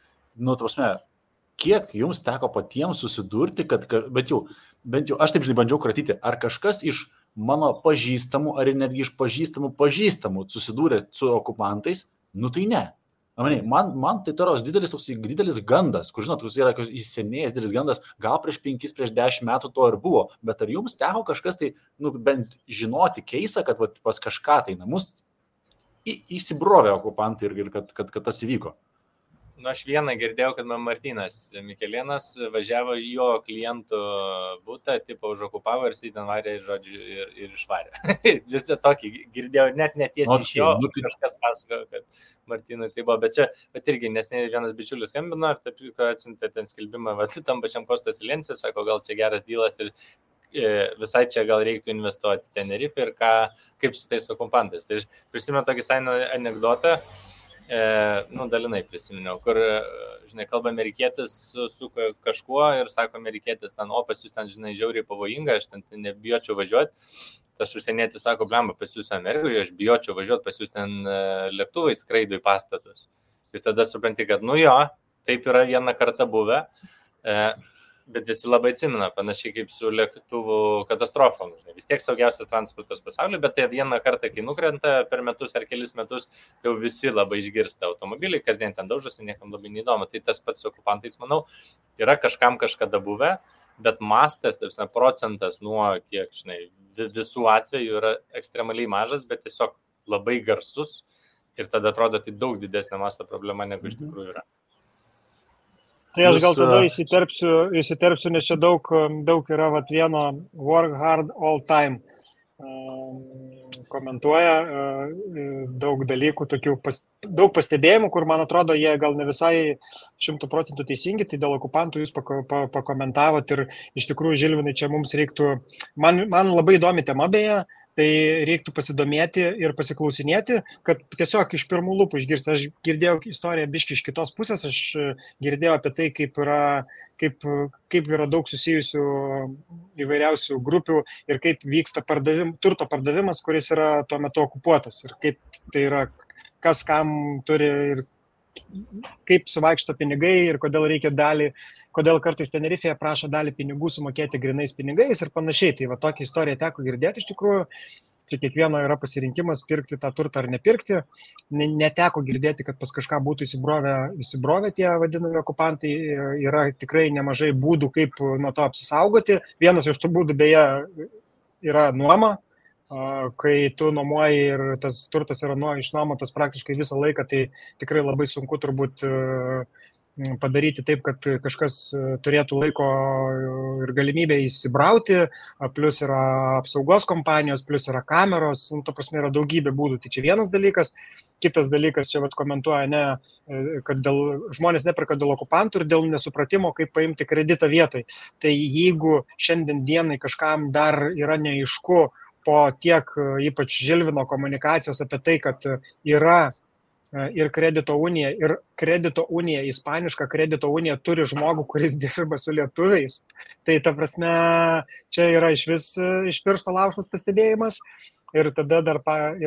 kiek jums teko patiems susidurti, bent jau aš taip bandžiau kratyti, ar kažkas iš mano pažįstamų, ar netgi iš pažįstamų susidūrė su okupantais, tai ne. Man tai toros didelis gandas, kur žinot, yra įsisenėjęs didelis gandas, gal prieš 5, prieš 10 metų to ir buvo, bet ar jums teko kažkas tai, bent žinoti keisą, kad pas kažką tai namus įsibrovė okupantai ir kad tas įvyko? Aš vieną girdėjau, kad Martynas Mikelėnas važiavo į jo klientų butą, užokupavo ir jis ten varė, ir išvarė. Čia tokį girdėjau, net netiesiai iš jo, kažkas pasakojo, kad Martynui tai buvo, bet irgi, nes vienas bičiulis skambino, ir taip atsiuntė ten skelbimą, tam pačiam Costa Silencio, sako, gal čia geras dylas ir visai čia gal reiktų investuoti Tenerife ir kaip su tais okupantais. Tai prisimenu tokį sainą anekdotą, dalinai prisiminiau, kur, kalba amerikietis su kažkuo ir sako amerikietis, pas jūs ten, žiauriai pavojinga, aš ten nebijočiau važiuoti. Tas užsienietis sako, blemba, pas jūs Amerikoje, aš bijočiau važiuoti, pas jūs ten lėktuvai skraido į pastatus. Ir tada supranti, kad, taip yra vieną kartą buvę, bet visi labai atsimena, panašiai kaip su lėktuvų katastrofom. Vis tiek saugiausias transportas pasaulyje, bet tai vieną kartą, kai nukrenta per metus ar kelis metus, tai jau visi labai išgirsta automobiliai, kasdien ten daužosi, niekam labai neįdomu. Tai tas pats su okupantais, manau, yra kažkam kažkada buvę, bet mastas, procentas nuo kiek, visų atvejų yra ekstremaliai mažas, bet tiesiog labai garsus ir tada atrodo tai daug didesnė masto problema, negu iš tikrųjų yra. Tai aš gal tada įsiterpsiu, nes čia daug yra vieno work hard all time komentuoja, daug dalykų, daug pastebėjimų, kur man atrodo, jie gal ne visai 100% teisingi, tai dėl okupantų jūs pakomentavot ir iš tikrųjų, Žilvinai, čia mums reiktų, man labai įdomi tema beje, tai reiktų pasidomėti ir pasiklausinėti, kad tiesiog iš pirmų lūpų išgirsti. Aš girdėjau istoriją biškį iš kitos pusės, aš girdėjau apie tai, kaip yra daug susijusių įvairiausių grupių ir kaip vyksta turto pardavimas, kuris yra tuo metu okupuotas ir kaip tai yra, kas kam turi ir kaip suvaikšto pinigai ir kodėl kartais Tenerifėje prašo dalį pinigų sumokėti grinais pinigais ir panašiai. Tai va tokią istoriją teko girdėti iš tikrųjų. Tai kiekvieno yra pasirinkimas pirkti tą turtą ar nepirkti. Neteko girdėti, kad pas kažką būtų įsibrovę tie vadinami okupantai. Yra tikrai nemažai būdų, kaip nuo to apsisaugoti. Vienas iš tų būdų beje yra nuoma. Kai tu nuomoji ir tas turtas yra išnuomotas praktiškai visą laiką, tai tikrai labai sunku turbūt padaryti taip, kad kažkas turėtų laiko ir galimybę įsibrauti, plus yra apsaugos kompanijos, plus yra kameros, to prasme yra daugybė būdų. Tai čia vienas dalykas. Kitas dalykas, čia komentuoja, kad žmonės neperka dėl okupantų ir dėl nesupratimo, kaip paimti kreditą vietoj. Tai jeigu šiandien dienai kažkam dar yra neaišku, po tiek ypač Žilvino komunikacijos apie tai, kad yra ir kredito unija, ispaniška kredito unija turi žmogų, kuris dirba su lietuviais. Tai ta prasme, čia yra iš piršto laužtas pastebėjimas. Ir tada dar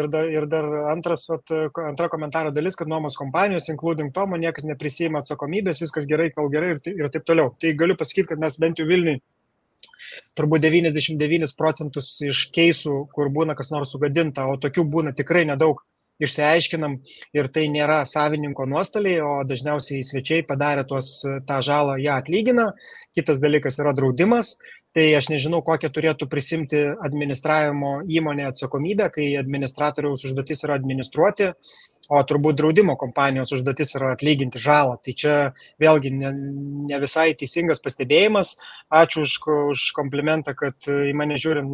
antra komentaro dalis, kad nuomos kompanijos, including Tomo, niekas neprisima atsakomybės, viskas gerai, kol gerai ir taip toliau. Tai galiu pasakyti, kad mes bent jau Vilniui turbūt 99% iš keisų, kur būna kas nors sugadinta, o tokių būna tikrai nedaug, išsiaiškinam ir tai nėra savininko nuostoliai, o dažniausiai svečiai padarę tą žalą ją atlygina. Kitas dalykas yra draudimas. Tai aš nežinau, kokią turėtų prisimti administravimo įmonė atsakomybę, kai administratoriaus užduotis yra administruoti, o turbūt draudimo kompanijos užduotis yra atlyginti žalą. Tai čia vėlgi ne visai teisingas pastebėjimas. Ačiū už komplimentą, kad į mane žiūrint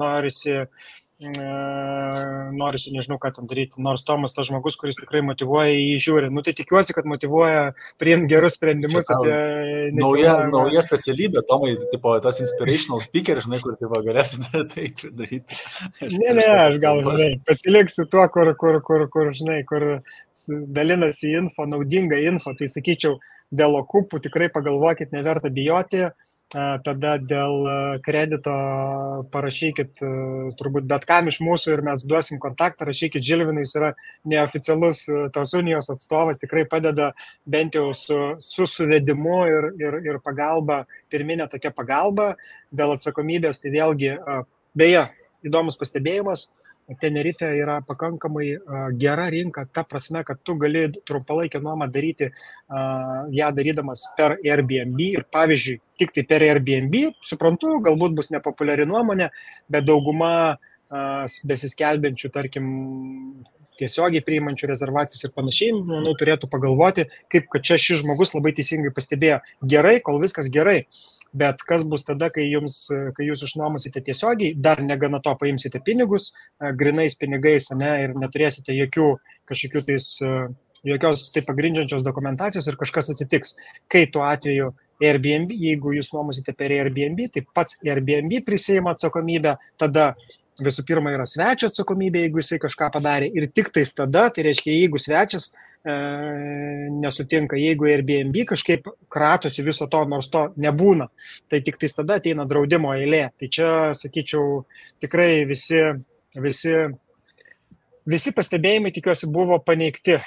norisi, nežinau, ką tam daryti, nors Tomas tas žmogus, kuris tikrai motyvuoja jį žiūri. Tai tikiuosi, kad motyvuoja priimti gerus sprendimus apie... Nauja specialybė, Tomai, tas inspirational speaker, žinai, kur galėsi tai daryti. Ne, aš gal, pasiliksiu tuo, kur dalinasi info, naudinga info, tai sakyčiau, dėl okupų tikrai pagalvokit, neverta bijoti. Tada dėl kredito parašykit turbūt bet kam iš mūsų ir mes duosim kontaktą, rašykit Žilvinui, jis yra neoficialus tos unijos atstovas, tikrai padeda bent jau su suvedimu ir pagalba, pirminė tokia pagalba. Dėl atsakomybės, tai vėlgi, beje, įdomus pastebėjimas, Tenerifė yra pakankamai gera rinka, ta prasme, kad tu gali trumpalaikę nuomą daryti ją darydamas per Airbnb ir pavyzdžiui, tik tai per Airbnb, suprantu, galbūt bus nepopuliari nuomonė, bet dauguma besiskelbiančių, tarkim, tiesiogiai priimančių rezervacijas ir panašiai, manau, turėtų pagalvoti, kaip kad čia šis žmogus labai teisingai pastebėjo, gerai, kol viskas gerai. Bet kas bus tada, kai jūs išnuomosite tiesiogiai, dar negana to paimsite pinigus, grinais pinigais, ir neturėsite jokios tai pagrindžiančios dokumentacijos ir kažkas atsitiks. Kai tuo atveju Airbnb, jeigu jūs nuomosite per Airbnb, tai pats Airbnb prisiima atsakomybę, tada visų pirma yra svečio atsakomybė, jeigu jisai kažką padarė ir tik tais tada, tai reiškia, jeigu svečias nesutinka, jeigu Airbnb kažkaip kratosi viso to, nors to nebūna, tai tik tais tada ateina draudimo eilė. Tai čia, sakyčiau, tikrai visi pastebėjimai, tikiuosi, buvo paneigti.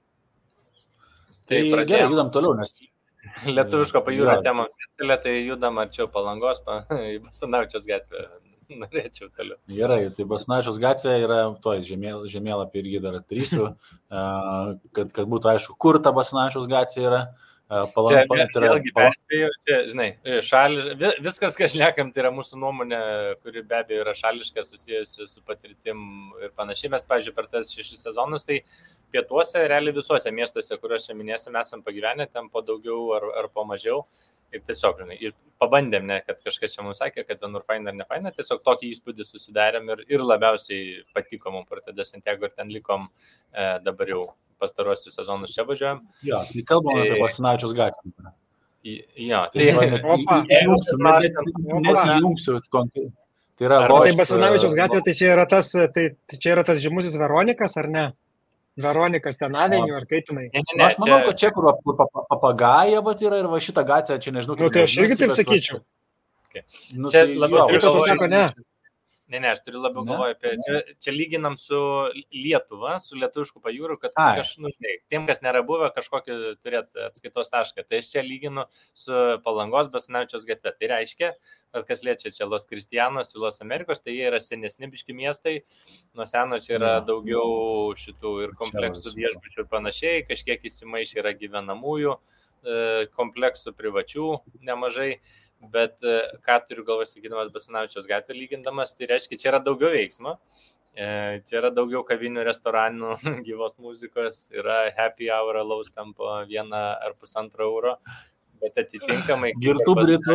Tai gerai, judam toliau, nes lietuviško pajūrio temams atsilė, tai judam arčiau Palangos, į Basanavičiaus gatvę. Norėčiau toliau. Gerai, tai Basanavičiaus gatvė yra, žemėlapį irgi dar atrysiu, kad būtų aišku, kur ta Basanavičiaus gatvė yra. Vėlgi perspėjau, žinai, viskas, ką šnekam, tai yra mūsų nuomonė, kuri be abejo yra šališka, susijusi su patirtim ir panašiai. Mes, pavyzdžiui, per tas 6 sezonus, tai pietuose, realiai visuose miestuose, kuriuos čia minėsim, esam pagyvenę, ten po daugiau ar po mažiau. Ir tiesiog, žinai, ir pabandėm, kad kažkas čia mums sakė, kad vienur faina ar ne faina, tiesiog tokį įspūdį susidarėm ir labiausiai patiko mums Puerto de Santiago ir ten likom dabar jau pastarosius sezonus čia važiuojam. Jo, tai kalbam apie Basanavičiaus gatvę. Jo, tai Tai yra tai Basanavičiaus gatvė, tai čia yra tas žymusis Veronikas, ar ne? Veronikas ten Aveniu, ar kaip jinai? Ne, aš manau, kad čia, kur Papagaja yra ir va šitą gatvę, čia nežinau, kaip. Tai aš irgi taip sakyčiau. Čia labiau sako, ne. Ne, aš turiu labiau galvoju apie, čia lyginam su Lietuva, su lietuvišku pajūriu, kad tiem, kas nėra buvę, kažkokį turėtų atskaitos tašką. Tai aš čia lyginu su Palangos Basanavičiaus gatve. Tai reiškia, kad kas liečia čia Los Kristianos, Los Amerikos, tai jie yra senesni biški miestai, nuo seno čia yra daugiau šitų ir kompleksų viešbučių ir panašiai, kažkiek įsimaišė yra gyvenamųjų kompleksų privačių nemažai. Bet ką turiu galvoje sakydamas Basanavičiaus gatvę lygindamas, tai reiškia, čia yra daugiau veiksmo, čia yra daugiau kavinių, restoranų, gyvos muzikos, yra happy hour, alaus tampo 1 ar 1,5 euro, bet atitinkamai... Girtų Britų.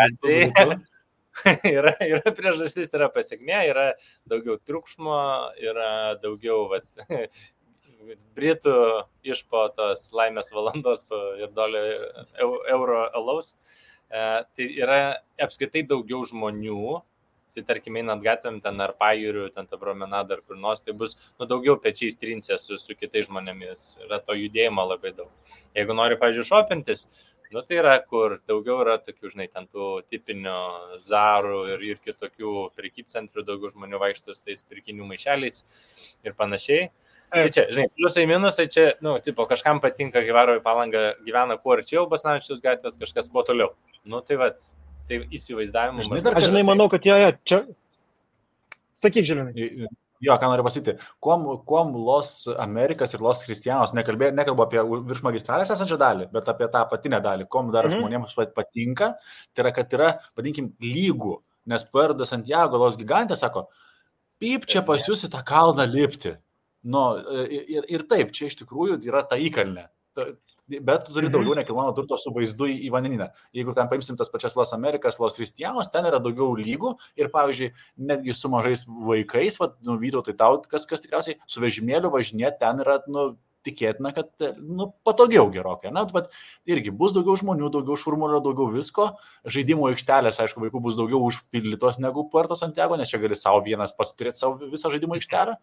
Yra priežastis, yra pasiekmė, yra daugiau triukšmo, yra daugiau Britų iš po tos laimės valandos ir euro alaus. Tai yra apskaitai daugiau žmonių, tai tarkim einant gatvėm ten ar pajūriu, ten ta promenada ar kur nors, tai bus daugiau pečiais trinsė su kitais žmonėmis, yra to judėjimo labai daug. Jeigu nori, pavyzdžiui, šopintis, tai yra, kur daugiau yra tokių, ten tų tipinių Zarų ir kitokių prekybcentrių, daugiau žmonių vaikšto su tais pirkinių maišeliais ir panašiai. Tai čia, pliusai minusai čia, kažkam patinka, kai varo į Palangą gyvena kuo arčiau Basanavičiaus gatvės, kažkas kuo toliau. Tai įsivaizdavimu. Aš manau, kad čia... Sakyk, Žilinai. Jo, ką noriu pasakyti. Kuom Los Amerikas ir Los Kristianos, nekalbu apie virš magistralės esančią dalį, bet apie tą patinę dalį, kuom dar žmonėms patinka, tai yra, kad yra, vadinkim, lygų, nes Puerto de Santiago Los Gigantė sako, čia pas jūs į tą kalną lipti. Ir taip, čia iš tikrųjų yra ta įkalnė, bet tu turi daugiau nekilnojamo turto su vaizdu į vandenyną. Jeigu ten paimsim tas pačias Los Amerikas, Los Kristianos, ten yra daugiau lygų ir, pavyzdžiui, netgi su mažais vaikais, Vytautai tau, kas tikriausiai su vežimėliu važinėti, ten yra, tikėtina, kad patogiau gerokai. Bet irgi bus daugiau žmonių, daugiau šurmulio, daugiau visko. Žaidimų aikštelės, aišku, vaikų bus daugiau užpildytos negu Puerto Santiago, nes čia gali savo vienas pats turėti savo visą žaidimų aikštelę,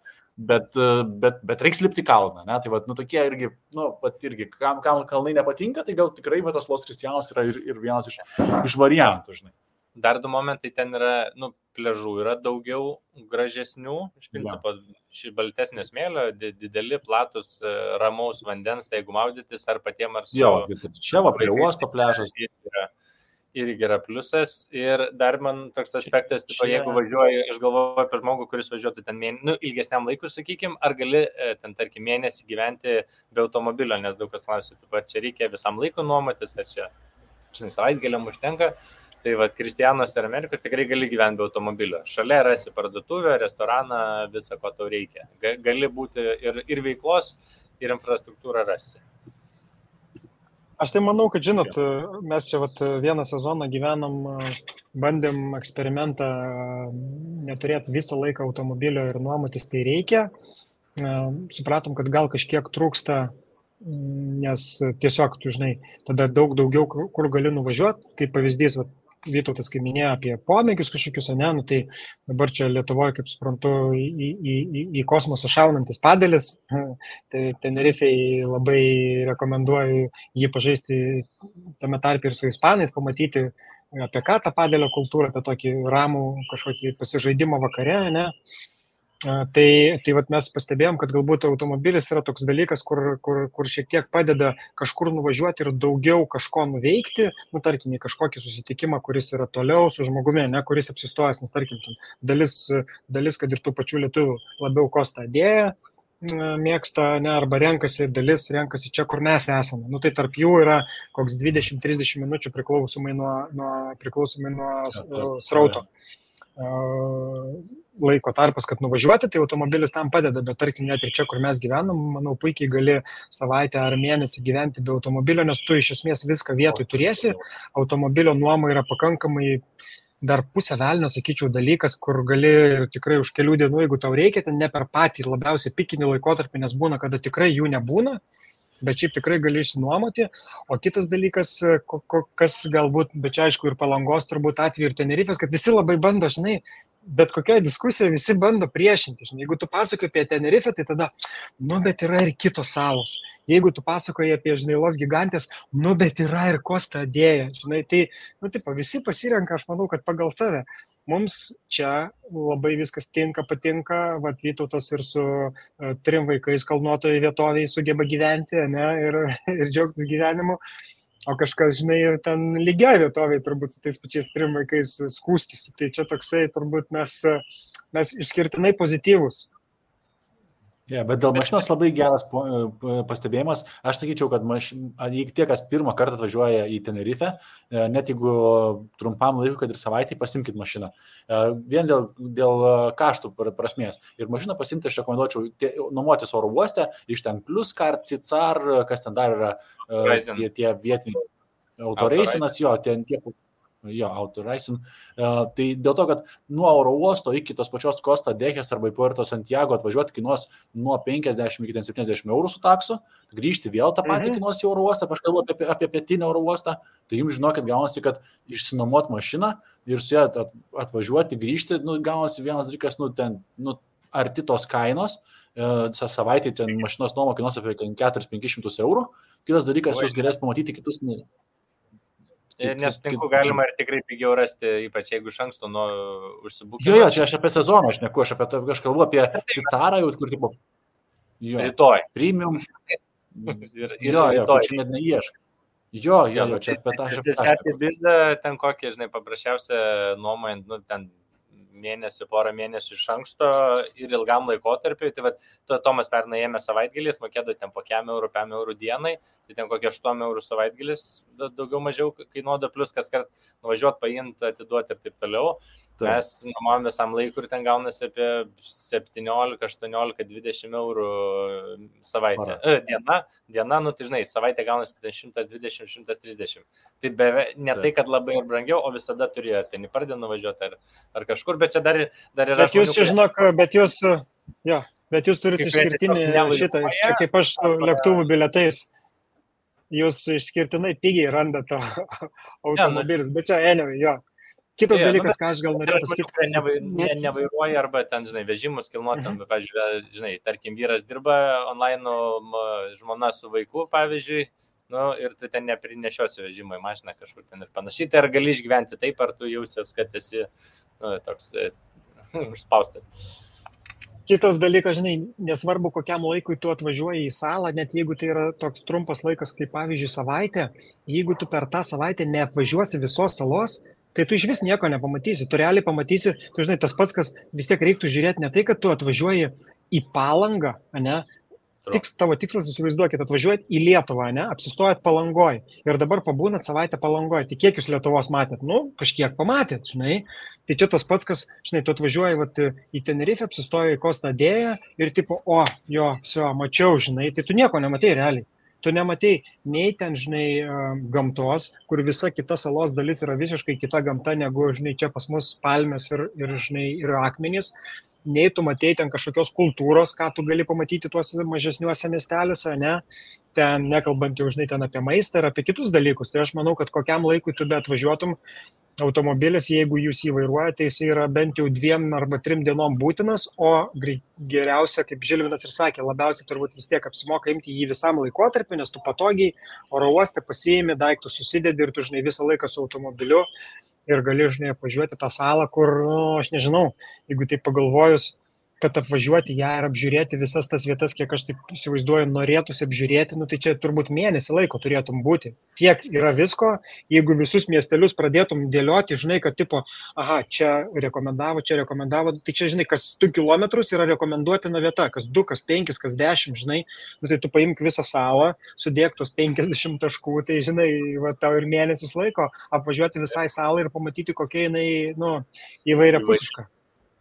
bet reiks lipti kalną. Tai tokie irgi, irgi, kam kalnai nepatinka, tai gal tikrai tos Los Kristianos yra ir vienas iš variantų, žinai. Dar du momentai ten yra, pliažų yra daugiau gražesnių, iš principo baltesnio smėlio, dideli, platus, ramaus vandens, tai jeigu maudytis ar patiem ar su... Jo, čia prie uosto pliažas. Irgi yra pliusas. Ir dar man toks aspektas, jeigu važiuoju, aš galvoju apie žmogų, kuris važiuotų ten ilgesniam laikui, sakykim, ar gali ten, tarkim, mėnesį gyventi be automobilio, nes daug kas klausia, čia reikia visam laikui nuomotis, ar čia, savaitgaliam užtenka. Tai Kristianos ir Amerikos tikrai gali gyventi be automobilio. Šalia rasi parduotuvę, restoraną, visą, ko tau reikia. Gali būti ir veiklos, ir infrastruktūrą rasi. Aš tai manau, kad, žinot, mes čia vieną sezoną gyvenam, bandėm eksperimentą neturėti visą laiką automobilio ir nuomotis, tai reikia. Supratom, kad gal kažkiek trūksta, nes tiesiog, tada daug daugiau, kur gali nuvažiuoti, kaip pavyzdys, Vytautas, kai minėjo apie pomėgius kažkokius, tai dabar čia Lietuvoje, kaip suprantu, į kosmosą šaunantis padelis, tai Tenerifei labai rekomenduoju jį pažaisti tame tarpe ir su ispanais, pamatyti apie ką tą padelio kultūrą, apie tokį ramų kažkokį pasižaidimą vakare, ne? Tai mes pastebėjom, kad galbūt automobilis yra toks dalykas, kur šiek tiek padeda kažkur nuvažiuoti ir daugiau kažko nuveikti, tarkim, į kažkokį susitikimą, kuris yra toliau su žmogumi, ne, kuris apsistojęs, nes tarkim, dalis, kad ir tų pačių lietuvių labiau Costa Dėja mėgsta, ne, arba renkasi čia, kur mes esame. Tai tarp jų yra koks 20-30 minučių priklausomai nuo srauto. Laiko tarpas, kad nuvažiuoti, tai automobilis tam padeda, bet tarkim net ir čia, kur mes gyvenam, manau, puikiai gali savaitę ar mėnesį gyventi be automobilio, nes tu iš esmės viską vietoj turėsi. Automobilio nuoma yra pakankamai dar pusę velnio, sakyčiau, dalykas, kur gali tikrai už kelių dienų, jeigu tau reikia, ten ne per patį labiausiai pikinį laikotarpį, nes būna, kada tikrai jų nebūna, bet šiaip tikrai gali išsinuomoti. O kitas dalykas, kas galbūt, bet čia aišku ir Palangos turbūt atveju ir Tenerifės, kad visi labai bando, bet kokia diskusija visi bando priešinti. Žinai, jeigu tu pasakoji apie Tenerife, tai tada, bet yra ir kitos salos. Jeigu tu pasakoji apie, žinai, Los Gigantės, bet yra ir Costa Dėja. Žinai, tai, visi pasirenka, aš manau, kad pagal save. Mums čia labai viskas patinka, Vytautas ir su 3 vaikais kalnuotoje vietovėje sugeba gyventi, ne, ir džiaugtis gyvenimu. O kažkas, žinai, ten lygiai vietovėje turbūt su tais pačiais 3 vaikais skūstusi. Tai čia toksai turbūt mes išskirtinai pozityvus. Bet dėl mašinos labai geras pastebėjimas. Aš sakyčiau, kad jeigu tie, kas pirmą kartą atvažiuoja į Tenerife, net jeigu trumpam laikui, kad ir savaitį, pasimkit mašiną. Vien dėl kaštų prasmės. Ir mašiną pasimti aš rekomenduočiau nuomotis oro uoste, iš ten Pluscard, Cicar, kas ten dar yra, tie vietiniai autoreisinas, Autoreisin. Tai dėl to, kad nuo oro uosto iki tos pačios Costa Dėjas arba į Puerto Santiago atvažiuoti kainuos nuo 50 iki 70 eurų su taksu, grįžti vėl tą patį kainuos į oro uostą, aš kalbu apie pietinį oro uostą, tai jums žinokit, gaunasi, kad išsinuomot mašiną ir su ją atvažiuoti, grįžti, gaunasi vienas dalykas, arti tos kainos, savaitį ten mašinos nuoma kainuos apie 400-500 eurų, kitas dalykas, jūs galės pamatyti kitus. Nesutinku, galima ir tikrai pigiau rasti, ypač jeigu iš anksto užsibukti. Jo, čia aš apie sezoną, aš kalbu apie Cicarą, kur tipo. Rytoj. Premium. Rytoj. Čia net neieškai. Jo, čia apie tą aš apie tą. Sesė bizdą, ten kokie, žinai, paprasčiausia nuomojant, ten porą mėnesių iš anksto ir ilgam laikotarpiui. Tai Tomas pernai ėmė savaitgalis, mokėdavo ten po 5 eurų dienai, tai ten kokie 8 eurų savaitgalis daugiau mažiau kainuodo, plus kas kart nuvažiuoti, paimti, atiduoti ir taip toliau. Mes nuomojam visam laikui ir ten gaunasi apie 17, 18, 20 eurų savaitę. Diena, tai žinai, savaitė gaunasi 120, 130. Tai tai, kad labai ir brangiau, o visada turėjo ten į Pardėną nuvažiuoti ar kažkur, bet čia dar yra... Bet jūs čia žinok, bet jūs turite išskirtinį šitą, čia kaip aš su lėktuvų bilietais, jūs išskirtinai pigiai randate automobilius, bet čia anyway, Kitas dalykas, ką aš gal norėjau pasakyti. Nevairuoja arba ten, žinai, vežimus kilnuoti, pavyzdžiui, žinai, tarkim, vyras dirba online, žmona su vaiku, pavyzdžiui, ir tu ten neprinešiosi vežimo į mašiną kažkur ten ir panašiai, tai ar gali išgyventi taip, ar tu jausies, kad esi toks užspaustas. Kitas dalykas, žinai, nesvarbu, kokiam laikui tu atvažiuoji į salą, net jeigu tai yra toks trumpas laikas, kaip pavyzdžiui savaitė, jeigu tu per tą savaitę neapvažiuosi visos salos, tai tu iš vis nieko nepamatysi. Tu realiai pamatysi, tu žinai, tas pats, kas vis tiek reiktų žiūrėti ne tai, kad tu atvažiuoji į Palangą, ne? Tavo tikslas, įsivaizduokit, atvažiuojat į Lietuvą, ne? Apsistojat Palangoj ir dabar pabūnat savaitę Palangoj. Tai kiek jūs Lietuvos matėt? Kažkiek pamatėt, žinai. Tai čia tas pats, kas, žinai, tu atvažiuoji į Tenerife, apsistoji į Costa Dėją ir tipo, mačiau, žinai, tai tu nieko nematai realiai. Tu nematei nei ten, žinai, gamtos, kur visa kita salos dalis yra visiškai kita gamta, negu, žinai, čia pas mus palmės ir akmenys. Nei tu matei ten kažkokios kultūros, ką tu gali pamatyti tuose mažesniuose miesteliuose, ne? Ten nekalbant jau, žinai, ten apie maistą ir apie kitus dalykus. Tai aš manau, kad kokiam laikui tu be atvažiuotum, automobilis, jeigu jūs jį vairuojate, jis yra bent jau 2 arba 3 dienom būtinas, o geriausia, kaip Žilvinas ir sakė, labiausiai turbūt vis tiek apsimoka imti jį visam laikotarpiu, nes tu patogiai oro uoste pasiimi, daiktus susidedi ir tu, žinai, visą laiką su automobiliu ir gali, žinai, apvažiuoti tą salą, kur, aš nežinau, jeigu taip pagalvojus, kad apvažiuoti ją ir apžiūrėti visas tas vietas, kiek aš taip įsivaizduoju, norėtųsi apžiūrėti, tai čia turbūt mėnesį laiko turėtum būti. Tiek yra visko, jeigu visus miestelius pradėtum dėlioti, žinai, kad tipo, čia rekomendavo, tai čia, žinai, kas 2 kilometrus yra rekomenduotina vieta, kas 2, kas 5, kas 10, žinai, tai tu paimk visą salą, sudėk tos 50 taškų, tai, žinai, tau ir mėnesis laiko apvažiuoti visai salą ir pamatyti, kokia jinai, įvairiapusiška.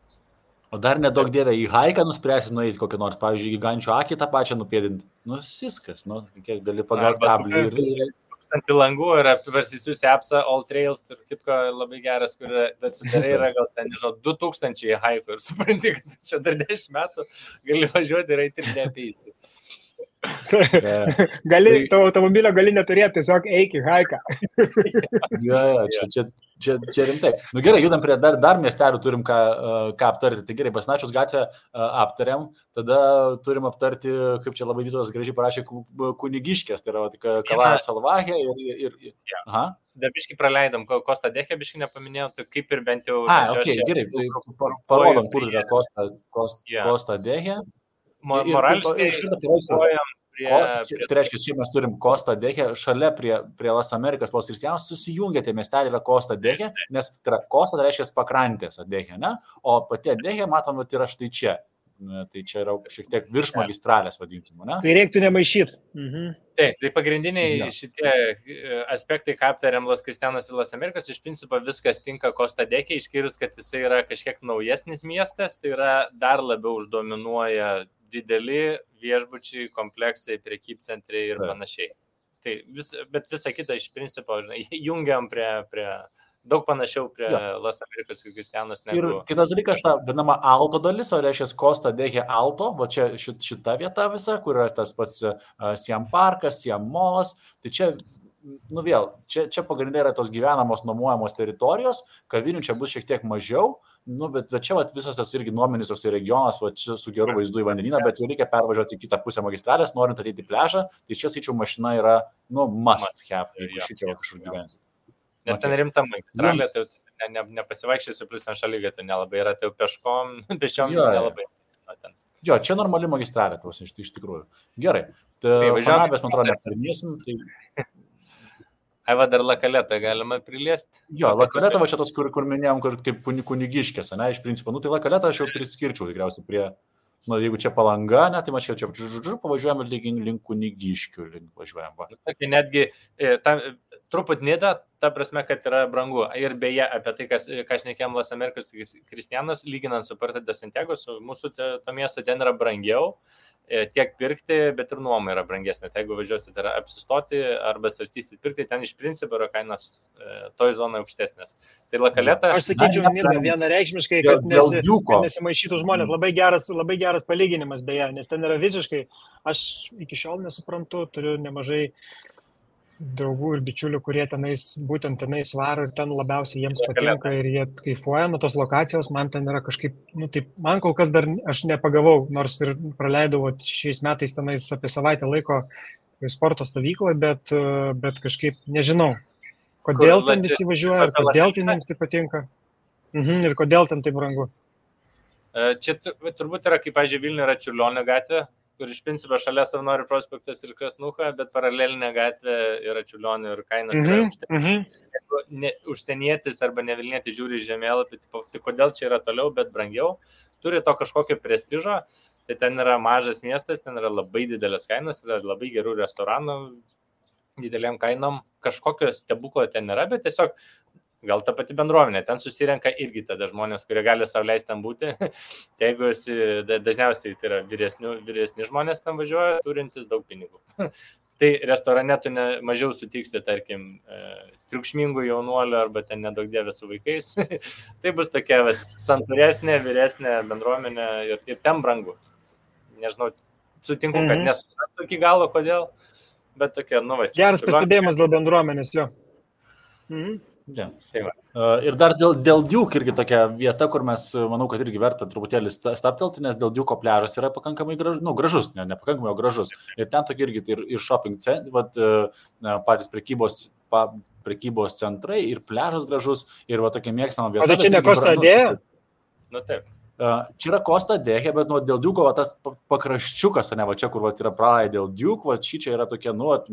O dar nedaug dievė į haiką nuspręsi nueiti kokią nors, pavyzdžiui, gigančių akį tą pačią nupėdinti. Viskas, kiek gali pagauti kablį ir... Tūkstantį langų ir apivarsisius appsą All Trails ir kitko labai geras, kur atsidarai yra gal ten, nežinau, 2000 į haikų ir supranti, kad čia dar 10 metų gali važiuoti ir eiti ir neapeisi. Tavo automobilio gali neturėti, tiesiog eik į haiką. Čia rimtai. Nu gerai, judam prie dar miestelių, turim ką aptarti. Tai gerai, Basanavičiaus gatvę aptariam, tada turim aptarti, kaip čia labai Vytautas gražiai parašė, Kunigiškės, tai yra Kalaja Salvahė ir... Aha. Dar biškai praleidom, Kosta Dechė biškai nepaminėjau, tai kaip ir bent jau... Gerai, tai parodom, kur yra Kosta Dechė. Morališkai Tai reiškia, čia mes turim Kosta Dechė, šalia prie Las Amerikas, Los Cristianos susijungia tie miesteliai yra Kosta Dechė, nes tai yra Kosta, tai reiškia pakrantės Dechė, ne? O pati Dechė, matom, tai yra štai čia. Tai čia yra šiek tiek virš magistralės, vadinkime, ne? Tai reiktų nemaišyti. Taip, tai pagrindiniai šitie aspektai, ką aptariam Los Cristianos ir Las Amerikas, iš principo viskas tinka Kosta Dechė, išskyrus, kad jisai yra kažkiek naujesnis miestas, tai yra dar labiau uždominuoja dideli viešbučiai, kompleksai, prekybcentriai ir panašiai. Bet visą kitą iš principo jungiam prie daug panašiau prie Los Amerikos ir Cristianos negu... Ir kitas dalykas, ta vadinama Alto dalis, o reiškia Kosta Dechė Alto, va čia šita vieta visa, kur yra tas pats Siam parkas, Siam molas, tai čia, nu vėl, čia pagrindai yra tos gyvenamos nuomojamos teritorijos, kavinių čia bus šiek tiek mažiau, nu, bet čia vat, visas tas irgi nuominis toks regionas, va, čia su geru vaizdu į vandenyną, bet jau reikia pervažiuoti į kitą pusę magistralės, norint ateiti į pležą, tai čia, sakyčiau, mašina yra, nu, must have, jeigu šičia kažkur gyvensi. Nes ten rimta magistralė, tai nepasivaikščiasi, plus ten šalygatvių nelabai yra, tai pėščiom nelabai. Jo, čia normali magistralė, tos iš tikrųjų. Gerai, tai Fanabės, man atrodo, neaptarnėsim. Aiva, dar Lakaletą galima priliesti? Jo, Lakaletą va čia tos, kur minėjom, kaip Kunigiškės, ne, iš principo. Nu, tai Lakaletą aš jau priskirčiau tikriausiai prie, nu, jeigu čia Palanga, ne, tai mes čia pavažiuojam ir link Kunigiškių važiuojam. Va. Tai netgi truput Nida, ta prasme, kad yra brangu. Ir beje, apie tai, ką šnekėjom Las Amerikos Cristianos, lyginant su Puerto de Santiago, su mūsų to miesto, ten yra brangiau tiek pirkti, bet ir nuoma yra brangesnė. Tai jeigu važiuosit ir apsistoti arba svarstysit pirkti, ten iš principo yra kainos toj zonai aukštesnės. Tai Lakaleta... Aš sakyčiau, Nida, vienareikšmiškai, kad nesimaišytų žmonės. Labai geras palyginimas beje, nes ten yra visiškai, aš iki šiol nesuprantu, turiu nemažai draugų ir bičiulių, kurie būtent tenais varo ir ten labiausiai jiems patinka ir jie kaifuoja nuo tos lokacijos, man ten yra kažkaip, nu taip, man kol kas dar aš nepagavau, nors ir praleidau šiais metais tenais apie savaitę laiko sporto stovykloje, bet kažkaip nežinau, kodėl ten visi važiuoja ir kodėl ten jiems tai patinka ir kodėl ten tai brangu. Čia turbūt yra, kaip, pavyzdžiui, Vilniuje yra Čiurlionio gatvė, kur iš principo šalia Savanorių prospektas ir Krasnucha, bet paralelinė gatvė yra Čiurlionio ir kainos yra aukštesnės. Jeigu užsienietis arba ne Vilnietis žiūri žemėlapį, tai kodėl čia yra toliau, bet brangiau, turi to kažkokio prestižo, tai ten yra mažas miestas, ten yra labai didelės kainos, yra labai gerų restoranų, didelėm kainom, kažkokio stebuklo ten nėra, bet tiesiog gal ta pati bendruomenė, ten susirenka irgi tada žmonės, kurie gali sau leisti ten būti. Tai jeigu dažniausiai tai yra vyresni žmonės ten važiuoja, turintis daug pinigų. Tai restorane tu mažiau sutiksi, tarkim, triukšmingų jaunuolių arba ten nedaug dievė su vaikais. Tai bus tokia santūresnė, vyresnė bendruomenė ir ten brangu. Nežinau, sutinku, kad nesuprantu iki galo, kodėl, bet tokia, nu, va. Geras pastebėjimas dėl bendruomenės, jo. Ja. Ir dar dėl Duke irgi tokia vieta, kur mes, manau, kad irgi verta truputėlį staptelti, nes dėl Duke'o pliažas yra pakankamai gražus, nepakankamai, o gražus. Ir ten tokia irgi ir shopping patys prekybos centrai, ir pliažas gražus, ir va tokia mėgstama vieta. O tai čia ne Kosta Dechė? Nu taip. Čia yra Kosta Dechė, bet dėl Duke'o tas pakraščiukas, ne, va čia, kur yra Praha dėl Duke, va čia yra tokia,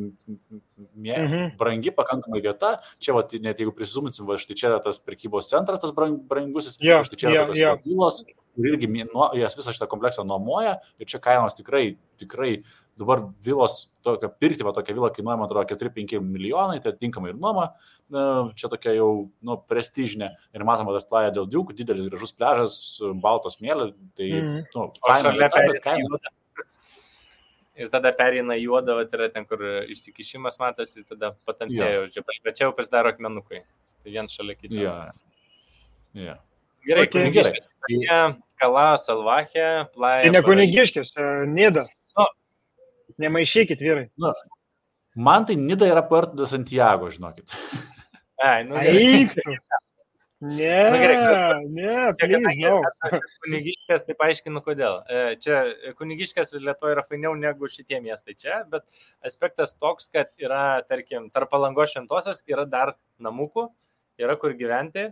brangi pakankamai vieta. Čia, va, net jeigu prisuminsim, va štai čia yra tas prekybos centras, tas brangusis, štai čia yra tokios vilos, ir irgi jas visą šitą kompleksą nuomoja, ir čia kainos tikrai dabar vilos, pirkti va tokią vilą kainuoja, man atrodo, 4-5 milijonai, tai tinkamai ir nuoma. Čia tokia jau prestižinė ir matoma tas Playa del Duke, didelis gražus pliažas, baltos smėlio, tai faina vieta, bet kaina. Ir tada pereina juoda, yra ten, kur išsikišimas matosi, tada patansėjo, bet čia jau pasidaro akmenukai, tai vien šalia kito. Gerai, Kunigiškės, Kala, Salvahė, Playa. Tai ne Kunigiškės, Nida. Nemaišykit, vyrai. Nu, man tai Nida yra Puerto de Santiago, žinokit. Eiktų. Ne, please, no. Kunigiškės, tai paaiškinu, kodėl. Čia Kunigiškės Lietuvoje yra fainiau negu šitie miestai čia, bet aspektas toks, kad yra, tarkim, tarp Palangos Šventosios yra dar namukų, yra kur gyventi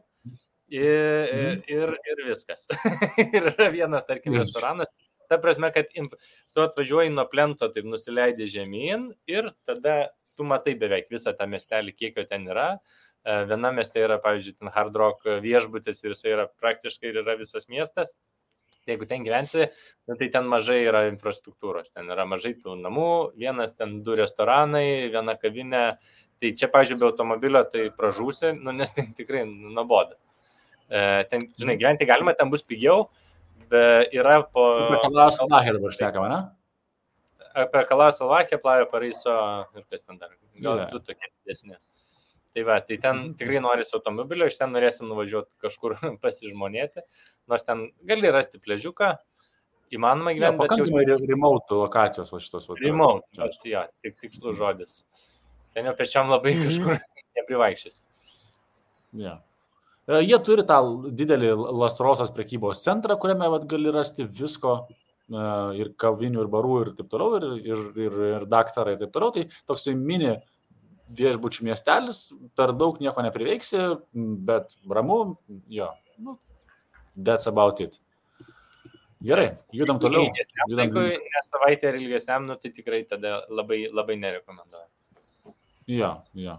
ir viskas. Ir yra vienas, tarkim, restoranas. Ta prasme, kad tu atvažiuoji nuo plento, taip nusileidi žemyn ir tada tu matai beveik visą tą miestelį, kiek jo ten yra. Viena mieste yra, pavyzdžiui, ten Hard Rock viešbutis ir jisai yra praktiškai ir yra visas miestas. Jeigu ten gyvensi, tai ten mažai yra infrastruktūros, ten yra mažai tų namų, vienas ten 2 restoranai, viena kavinė. Tai čia, pavyzdžiui, be automobilio tai pražūsi, nes ten tikrai nuobodu. Ten, žinai, gyventi galima, ten bus pigiau, bet yra po... Apie Kalao Salvahę dabar šnekama, ne? Apie Kalao Salvahę, Playa Paraiso ir kas ten dar. Gal 2 tokie didesni. Tai va, tai ten tikrai norisi automobilio, iš ten norėsim nuvažiuoti kažkur pasižmonėti, nors ten gali rasti pležiuką, įmanoma gyventi. Pakankamai remote lokacijos va šitos. Remote, ja, tik tikslus žodis. Ten jau pečiam labai kažkur neprivaikščiasi. Ja. Jie turi tą didelį Las Rosas prekybos centrą, kuriame gali rasti visko, ir kavinių, ir barų, ir taip toliau, ir daktarą, ir taip toliau. Tai toksai mini viešbučių miestelis, per daug nieko nepriveiksi, bet ramu, jo, that's about it. Gerai, judam toliau. Ne savaitę ir ilgesniam, tai tikrai tada labai, labai nerekomenduoju. Jo.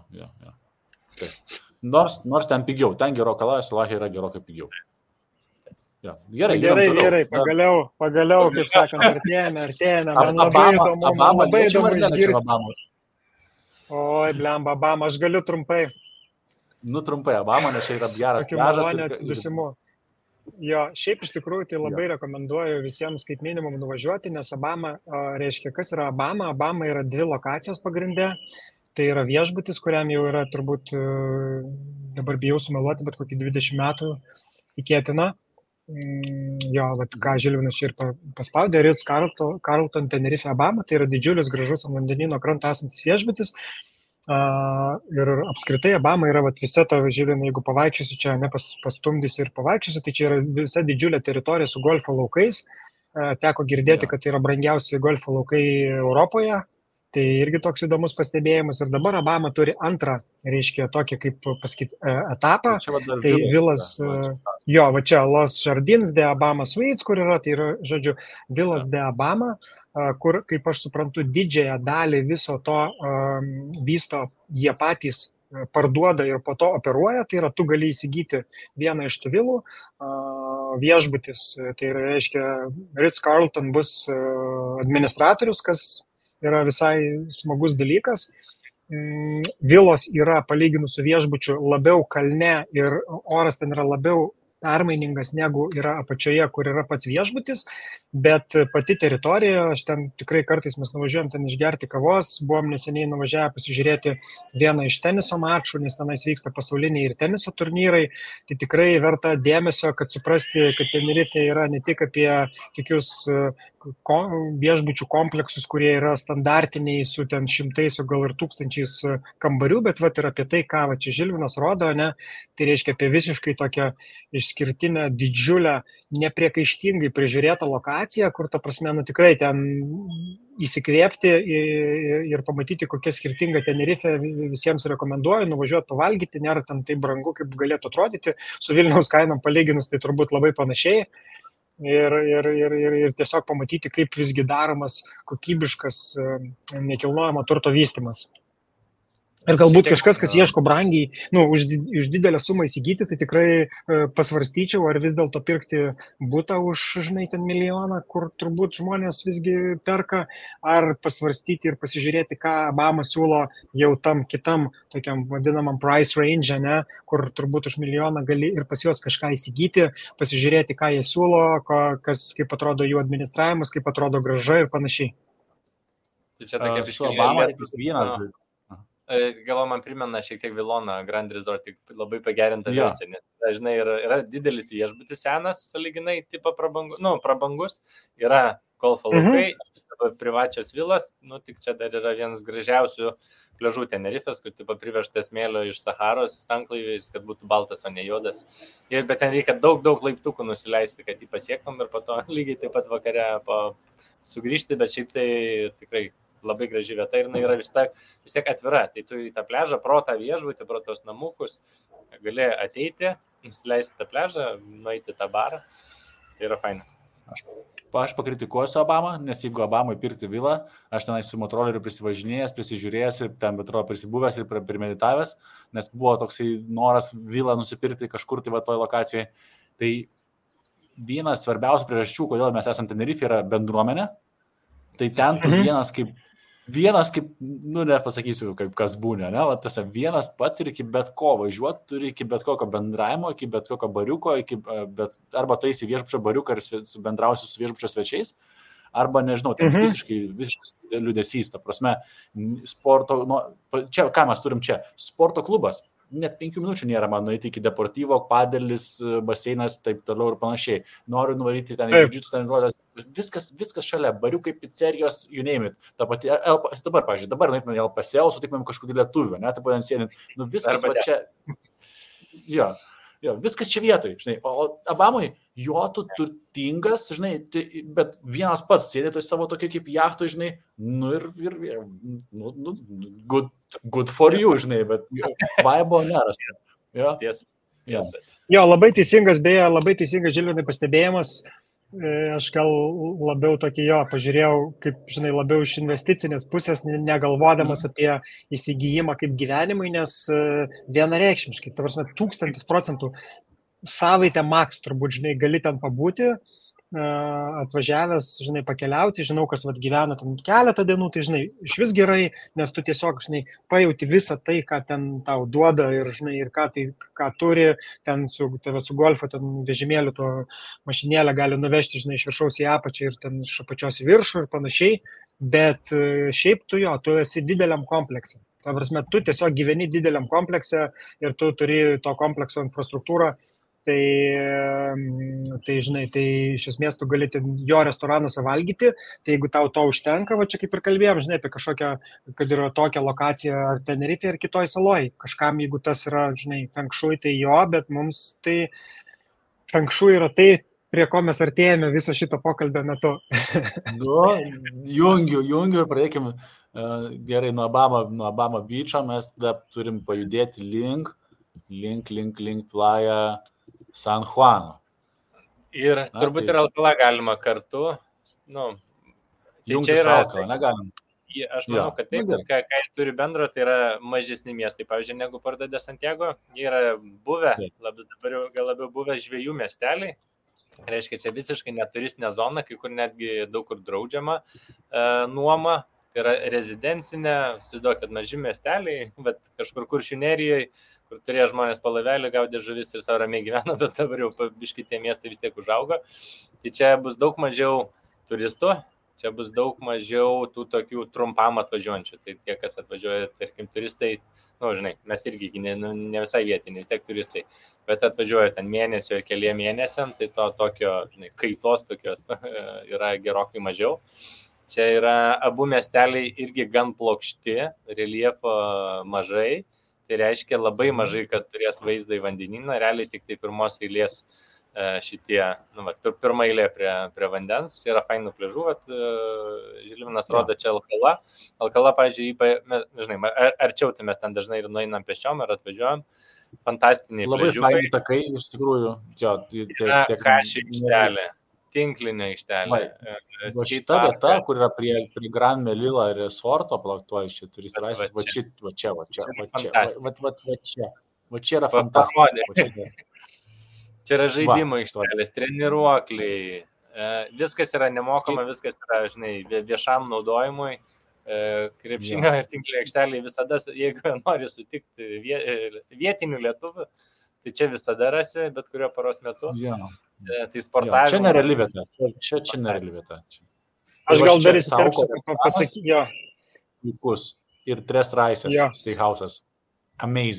Tai. Nors ten pigiau, ten Kalao Salvahė yra gerokai pigiau. Ja. Gerai, pagaliau, kaip sakant, artėjame. Man labai įdomu išgirsti. Oi, blemba, Obama, aš galiu trumpai. Trumpai, Obama, nes čia yra geras pliažas. Jo, šiaip iš tikrųjų tai labai rekomenduoju visiems kaip minimum nuvažiuoti, nes Obama, reiškia, kas yra Obama? Obama yra 2 lokacijos pagrindė. Tai yra viešbutis, kuriam jau yra turbūt, dabar bijau sumeluoti, bet kokį 20 metų tikėtina. Jo, ką Žilvinas čia ir paspaudė, Ritz-Carlton Tenerife Obama, tai yra didžiulis gražus ant vandenyno kranto esantis viešbutis. Ir apskritai Obama yra visa ta, Žilvinai, jeigu pavaikščiosi čia, pastumdysi ir pavaikščiosi, tai čia yra visa didžiulė teritorija su golfo laukais. Teko girdėti, kad tai yra brangiausi golfo laukai Europoje. Tai irgi toks įdomus pastebėjimas. Ir dabar Obama turi antrą, reiškia, tokį, kaip pasakyti, etapą. Tai vilas, va čia Los Jardins de Obama Suites, kur yra, tai yra, žodžiu, vilas de Obama, kur, kaip aš suprantu, didžiąją dalį viso to vysto jie patys parduoda ir po to operuoja. Tai yra, tu gali įsigyti vieną iš tų vilų, viešbutis, tai reiškia, Ritz-Carlton bus administratorius, kas yra visai smagus dalykas. Vilos yra palyginus su viešbučiu labiau kalne ir oras ten yra labiau permainingas negu yra apačioje, kur yra pats viešbutis, bet pati teritorija, aš ten tikrai kartais mes nuvažiuojam ten išgerti kavos, buvom neseniai nuvažiavę pasižiūrėti vieną iš teniso mačų, nes tenais vyksta pasauliniai ir teniso turnyrai, tai tikrai verta dėmesio, kad suprasti, kad Tenerife yra ne tik apie tokius viešbučių kompleksus, kurie yra standartiniai su ten šimtais, o gal ir tūkstančiais kambarių, bet ir apie tai, ką čia Žilvinas rodo, ne, tai reiškia apie visiškai tokią išskirtinę, didžiulę, nepriekaištingai prižiūrėtą lokaciją, kur, ta prasme, tikrai ten įsikvėpti ir pamatyti, kokia skirtinga Tenerife, visiems rekomenduoju, nuvažiuoti pavalgyti, nėra ten taip brangu, kaip galėtų atrodyti, su Vilniaus kainom palyginus, tai turbūt labai panašiai. Ir tiesiog pamatyti, kaip visgi daromas kokybiškas nekilnojamo turto vystymas. Ir galbūt kažkas, kas ieško brangiai, už didelę sumą įsigyti, tai tikrai pasvarstyčiau, ar vis dėlto pirkti butą už, žinai, ten milijoną, kur turbūt žmonės visgi perka, ar pasvarstyti ir pasižiūrėti, ką Obama siūlo jau tam kitam, tokiam vadinamam price range, ne, kur turbūt už milijoną gali ir pas juos kažką įsigyti, pasižiūrėti, ką jie siūlo, kaip atrodo jų administravimas, kaip atrodo grąža ir panašiai. Tai čia tokia su Obama vienas dalykas. Galvo, man primena šiek tiek Viloną Grand Resort, tik labai pagerinta versija, nes, žinai, yra didelis viešbutis senas, sąlyginai, tipo prabangus, yra golfo laukai, privačios vilas, nu tik čia dar yra vienas gražiausių pliažų Tenerifės, kur tipo privežtas smėlio iš Saharos tanklaiviais, kad būtų baltas, o ne juodas. Bet ten reikia daug laiptukų nusileisti, kad jį pasiektum ir po to lygiai taip pat vakare sugrįžti, bet šiaip tai tikrai labai graži vieta ir jinai yra vis tiek atvira. Tai tu į tą pliažą, pro tą viešbutį, pro tos namukus, gali ateiti, nusileisti tą pliažą, nueiti tą barą. Tai yra faina. Aš pakritikuosiu Obamą, nes jeigu Obamai pirkti vilą, aš tenai su motoroleriu prisivažinėjęs, prisižiūrėjęs ir ten, bet atrodo, prisibuvęs ir primeditavęs, nes buvo toksai noras vilą nusipirkti kažkur tai va toj lokacijoje. Tai vienas svarbiausių priežasčių, kodėl mes esame Tenerife, yra bendruomenė. Tai ten tu vienas kaip, nu nepasakysiu, kaip kas būnė, ne? Va, tas vienas pats ir iki bet ko važiuoti, turi iki bet kokio bendravimo, iki bet kokio bariuko, arba tu eisi viešbučio bariuką ir bendrausi su viešbučio svečiais, arba, nežinau, ten visiškai liūdesys, ta prasme, sporto, čia, ką mes turim čia, sporto klubas. Net 5 minučių nėra man nueiti iki Deportivo, padelis, baseinas, taip toliau ir panašiai. Noriu nuvaryti ten į džudžius, ten rodės. Viskas šalia, bariukai, pizzerijos, you name it. Ta pati, dabar, pavyzdžiui, dabar nueitumėm į LPSL, sutiktumėm kažkokį lietuvį, ne, taip pat sėdint. Nu, viskas va čia. Jo, viskas čia vietoj, žinai. O Obamui, jo, tu turtingas, žinai, bet vienas pats sėdėtų į savo tokį kaip jachtą, žinai, nu ir good for you, žinai, bet vaibo nerastas. Jo, Jo, labai teisingas Žilvinai pastebėjimas. Aš gal labiau tokį pažiūrėjau, kaip, žinai, labiau iš investicinės pusės, negalvodamas apie įsigijimą kaip gyvenimui, nes vienareikšmiškai, ta prasme, 1000% savaitę maks turbūt, žinai, gali ten pabūti, atvažiavęs, žinai, pakeliauti, žinau, kas gyvena ten keletą dienų, tai, žinai, iš vis gerai, nes tu tiesiog, žinai, pajauti visą tai, ką ten tau duoda ir, žinai, ir ką turi, ten tave su golfo, ten vežimėliu, to mašinėlę gali nuvežti, žinai, iš viršaus į apačią ir ten iš apačios į viršų ir panašiai, bet šiaip tu esi dideliam komplekse. Ta prasme, tu tiesiog gyveni dideliam komplekse ir tu turi to komplekso infrastruktūrą. Tai, žinai, tai iš esmės tu gali jo restoranuose valgyti, tai jeigu tau to užtenka, va čia kaip ir kalbėjom, žinai, apie kažkokią, kad yra tokia lokacija ar Tenerife ar kitoj saloj, kažkam, jeigu tas yra, žinai, feng shui, tai jo, bet mums tai feng shui yra tai, prie ko mes artėjame viso šito pokalbio metu. Jungiu ir pradėkime gerai nuo Obama Beach'o, mes tada turim pajudėti link Playa San Juano. Ir turbūt ir Alcalá galima kartu. Jungti su Alcalá, negalim. Aš manau, kad taip, ką jie turi bendro, tai yra mažesni miestai, pavyzdžiui, negu Puerto de Santiago. Jie yra buvę, gal labiau buvę žvejų miesteliai. Reiškia, čia visiškai neturistinė zona, kai kur netgi daug kur draudžiama nuoma. Tai yra rezidencinė, įsivaizduokit, maži miesteliai, bet kažkur Kuršių nerijoje, kur turėjo žmonės palaivelį, gaudė žuvis ir savo ramiai gyveno, bet dabar jau biški tie miestai vis tiek užaugo. Tai čia bus daug mažiau turistų, čia bus daug mažiau tų tokių trumpam atvažiuojančių. Tai tie, kas atvažiuoja, tarkim, turistai, žinai, mes irgi ne visai vietiniai, vis tiek turistai, bet atvažiuoja ten mėnesio ir keliem mėnesiam, tai to tokio, žinai, kaitos tokios yra gerokai mažiau. Čia yra abu miesteliai irgi gan plokšti, reljefo mažai. Tai reiškia labai mažai, kas turės vaizdą į vandenyną, realiai tik tai pirmos eilės šitie, pirma eilė prie vandens, čia yra fainų pliažų, Žilvinas rodo čia Alcalá. Alcalá, pavyzdžiui, žinai, arčiau tai mes ten dažnai ir nueinam pėsčiom ir atvažiuojam, fantastiniai pliažiukai. Labai faini takai, iš tikrųjų, Kašį aikštelė. Tinklinė aikštelė. Šita vieta, kur yra prie Gran Melilla resorto, plaktuoja šį turistą, va čia yra fantastika. Čia yra žaidimo aikštelės, treniruokliai, viskas yra nemokama, viskas yra, žinai, viešam naudojimui, krepšinio ir tinklinė aikštelė visada, jeigu nori sutikti vietinių lietuvių, tai čia visada rasi, bet kurio paros metu. Tai sportavimas. Čia nereali vieta. Čia nereali vieta. Aš gal dar įsiterpsiu pasakyti. Puikus. Ir Tres Raisės steakhouse'as. Amazing.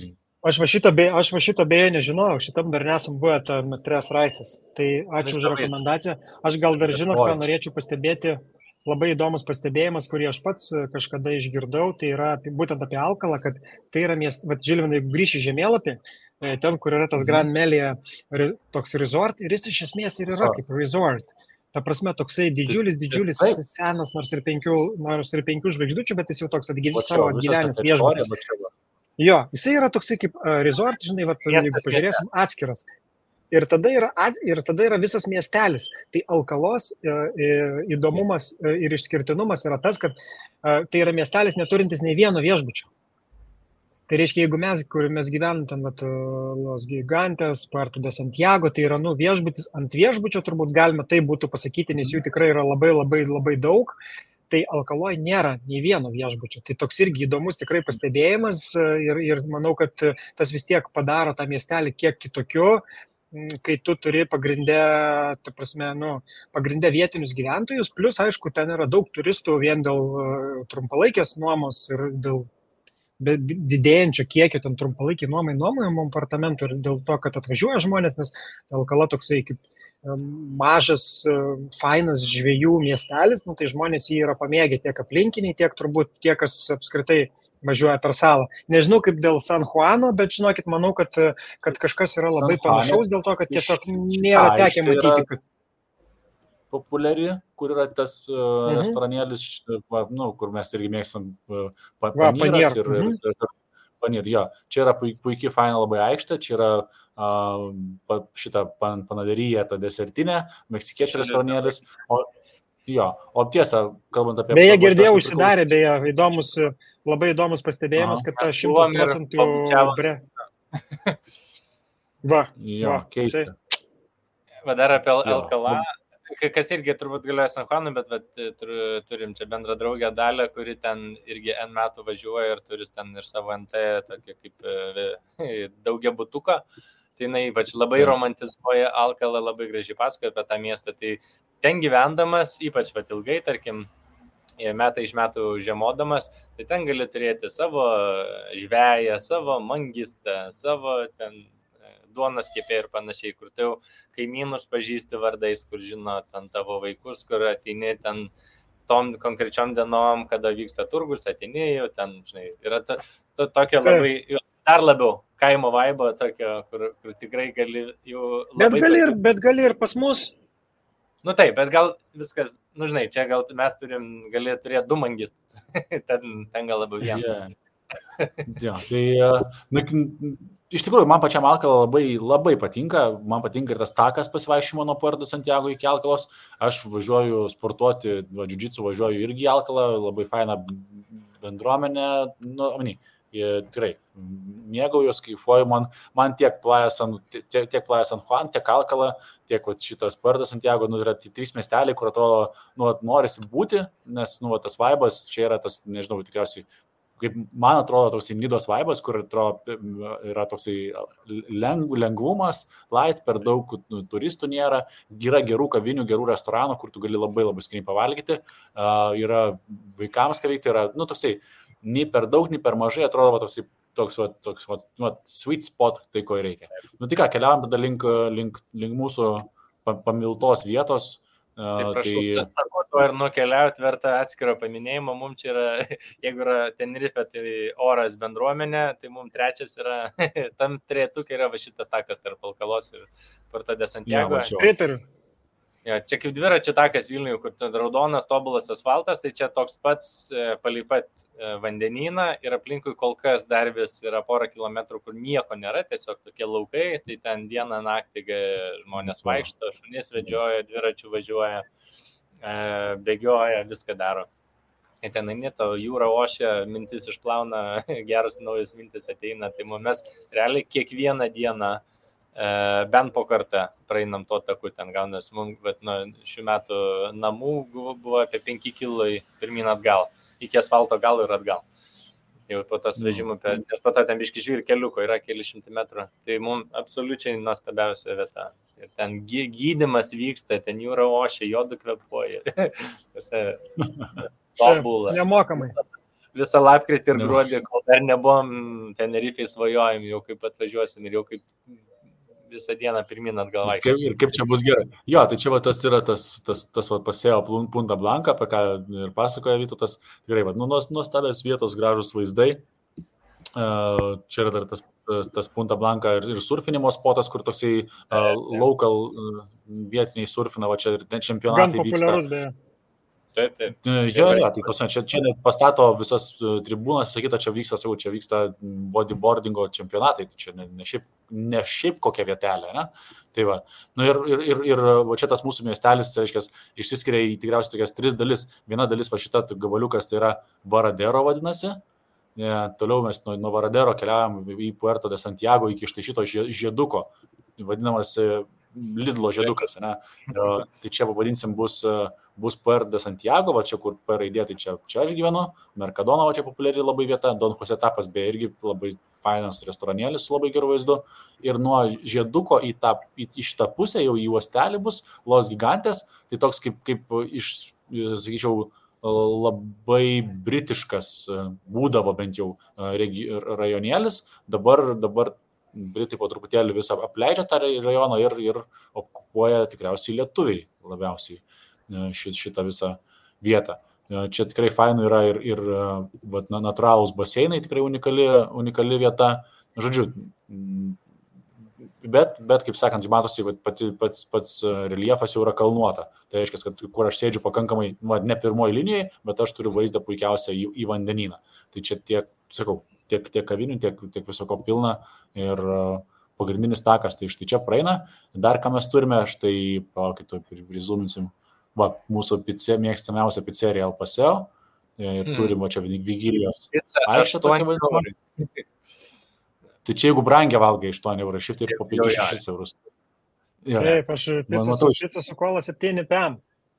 Aš va šito beje nežinojau, šitam dar nesam buvę Tres Raisas. Tai ačiū už rekomendaciją. Aš gal dar žinot, ką norėčiau pastebėti. Labai įdomus pastebėjimas, kurį aš pats kažkada išgirdau, tai yra būtent apie Alkalą, kad tai yra Žilvinai, jeigu grįši žemėlapį, ten, kur yra tas Grand Melia toks resort, ir jis iš esmės ir yra kaip resort. Ta prasme, toksai didžiulis senas, nors ir 5 žvaigždučių, bet jis jau toks savo atgyvenęs viešbutis. Jo, jisai yra toksai kaip resort, žinai, jeigu pažiūrėsim, atskiras. Ir tada yra visas miestelis. Tai Alkalos įdomumas ir išskirtinumas yra tas, kad tai yra miestelis neturintis nei vieno viešbučio. Tai reiškia, jeigu mes gyvenam ten Los Gigantes, Puerto de Santiago, tai yra viešbutis ant viešbučio, turbūt galima tai būtų pasakyti, nes jų tikrai yra labai, labai, labai daug. Tai Alkaloje nėra nei vieno viešbučio. Tai toks irgi įdomus tikrai pastebėjimas ir manau, kad tas vis tiek padaro tą miestelį kiek kitokiu, kai tu turi pagrinde vietinius gyventojus, plus, aišku, ten yra daug turistų vien dėl trumpalaikės nuomos ir dėl didėjančio kiekio ten trumpalaikiai nuomojamų apartamentų ir dėl to, kad atvažiuoja žmonės, nes Alkala toksai kaip mažas, fainas žvejų miestelis, tai žmonės jį yra pamėgę tiek aplinkiniai, tiek turbūt tie, kas apskritai važiuoja per salą. Nežinau kaip dėl San Juano, bet žinokit, manau, kad kažkas yra labai panašaus dėl to, kad tiesiog nėra tekę matyti. Kad... Populiari, kur yra tas restoranėlis, kur mes irgi mėgstam panieras ir panir. Jo. Čia yra puikiai faina labai aikštė, čia yra šitą panaderyje, ta desertinė, meksikiečių restoranėlis. O tiesa, kalbant apie... Beje, girdėjau, užsidarė, labai įdomus pastebėjimas, kad ta 100% bre. Keista. Dar apie Alkalą, kas irgi turbūt galioja San Juanui, bet turim čia bendrą draugę Dalę, kuri ten irgi N metų važiuoja ir turi ten ir savo NT tokį kaip daugia butuką. Tai jinai ypač labai romantizuoja Alkalą, labai gražiai pasakoja apie tą miestą. Tai ten gyvendamas, ypač ilgai, tarkim, metai iš metų žiemodamas, tai ten gali turėti savo žveją, savo mangistą, savo ten duonos kepė ir panašiai, kur tu kaimynus pažįsti vardais, kur žino ten tavo vaikus, kur ateini ten tom konkrečiom dienom, kada vyksta turgus, ateini jau ten, žinai, yra tokia labai... Dar labiau kaimo vaibo tokio, kur tikrai gali jau labai... Bet gali ir pas mus. Taip, bet gal viskas, žinai, čia gal mes gali turėti 2 mangistus. ten gal labiau vieną. Iš tikrųjų, man pačiam Alkala labai patinka. Man patinka ir tas takas pasivaikščiojimo nuo Puerto Santiago iki Alkalos. Aš važiuoju sportuoti, džiudžitsu važiuoju irgi į Alkalą, labai faina bendruomenė. Tikrai mėgaujuos, kaifuoju, man tiek Playa San Juan, tiek Alkala, tiek šitas Puerto Santiago, yra 3 miesteliai, kur atrodo, norisi būti, nes, tas vaibas, čia yra tas, nežinau, tikriausiai, kaip man atrodo, toks Nidos vaibas, kur atrodo, yra toksai lengvumas, light, per daug turistų nėra, yra gerų kavinių, gerų restoranų, kur tu gali labai skaniai pavalgyti, yra vaikams ką veikti, yra, toksai, nei per daug, nei per mažai, atrodo toks sweet spot, tai ko reikia. Tai ką, keliavam tada link mūsų pamiltos vietos. Tai prašau, to ir nukeliauti verta atskiro paminėjimo. Mums čia yra, jeigu yra Tenerife, tai oras bendruomenė, tai mums 3 yra, tam 3 yra šitas takas tarp Alkalos ir Puerto de Santiago. Pritariu. Čia kaip dviračių takas Vilniuje, kur raudonas tobulas asfaltas, tai čia toks pats palei pat vandenyną ir aplinkui kol kas dar vis yra porą kilometrų, kur nieko nėra, tiesiog tokie laukai, tai ten dieną naktį žmonės vaikšto, šunis vedžioja, dviračių važiuoja, bėgioja, viską daro. Ir ten to jūra ošia, mintis išplauna, geros naujas mintis ateina, tai mes realiai kiekvieną dieną bent po kartą praeinam to taku, ten gaunas mums, bet šių metų namų buvo apie 5 kilai pirmin atgal, iki asfalto gal ir atgal. Jau po tos vežimų, nes po to ten biški žvyr keliuko yra keli šimtai metrų, tai mums absoliučiai nuostabiausia vieta. Ir ten gydymas vyksta, ten jūra ošia, jodu kvepuoja. Tobula. Nemokamai. visą lapkritį ir gruodį, kol dar nebuvom Tenerifei svajojim, jau kaip atvažiuosim ir jau kaip visą dieną pirmin atgal vaikščiosim. Ir kaip čia bus gerai. Jo, tai čia va, tas yra tas va, pasėjo Punta Blanca, apie ką ir pasakoja Vytautas. Tikrai, va, nuostabios vietos, gražus vaizdai. Čia yra dar tas Punta Blanca ir surfinimo spotas, kur toksai local vietiniai surfina, va čia ir čempionatai vyksta. Taip. Jo, tai čia net pastato visas tribūnas, sakyta, čia vyksta bodyboardingo čempionatai, tai čia ne šiaip kokia vietelė, ne? Tai va. Ir va čia tas mūsų miestelis, reiškia, išsiskiria į tikriausiai tokias 3 dalis. Viena dalis va šita gabaliukas, tai yra Varadero vadinasi. Toliau mes nuo Varadero keliavam į Puerto de Santiago iki štai šito žieduko, vadinamas Lidlo žiedukas, ne? Tai čia pavadinsim bus Puerto de Santiago, va čia kur per raidė, tai čia aš gyvenu, Mercadona, va čia populiari labai vieta, Don Jose Tapas beje irgi labai fainas restoranėlis su labai geru vaizdu. Ir nuo žieduko į šitą pusę jau į uostelį bus Los Gigantes, tai toks kaip sakyčiau, labai britiškas būdavo bent jau rajonėlis, dabar Britai po truputėlį visą apleidžia tą rajoną ir okupuoja tikriausiai lietuviai labiausiai šitą visą vietą. Čia tikrai fainų yra ir natūralūs baseinai, tikrai unikali vieta. Žodžiu, bet kaip sakant, matosi, pats reljefas jau yra kalnuota. Tai reiškia, kad kur aš sėdžiu pakankamai, ne pirmoji linijai, bet aš turiu vaizdą puikiausią į vandenyną. Tai čia tiek kavinių, tiek visoko pilna ir pagrindinis takas, tai štai čia praeina. Dar ką mes turime, štai, kito prizuminsim, mūsų mėgstamiausia pizzerija El Paseo ir turim čia Vigilijos aikštę tokia vadinama. Tai čia jeigu brangia valgai 8 eurų, šiaip tai ir po 5-6 eurus. Taip, aš pizza su kola 7 PM.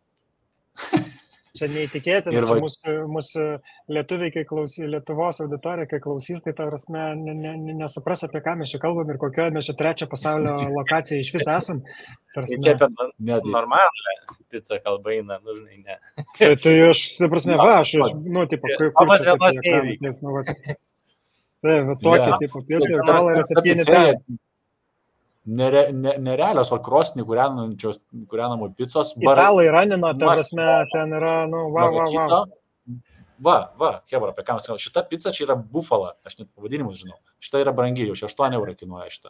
Čia neįtikėtina, čia mūsų lietuviai, kai klausys, Lietuvos auditorija, kai klausys, tai ta prasme nesupras, apie ką mes čia kalbam ir kokioje mes čia 3 pasaulio lokaciją iš viso esam. Tai čia apie normalią pizzą kalba eina, žinai, ne. Tai aš, ta prasme, kur čia tokia. Taip, tokia tipo pizza ir kola yra 7 PM. Nerealios krosnį kūrenamų pizzos. Italai ranino, ta prasme, ten yra, Hebra, apie ką mes kalbame. Šita pizza čia yra bufala, aš net pavadinimus žinau. Šita yra brangi, jau 8 eurų kainuoja šitą.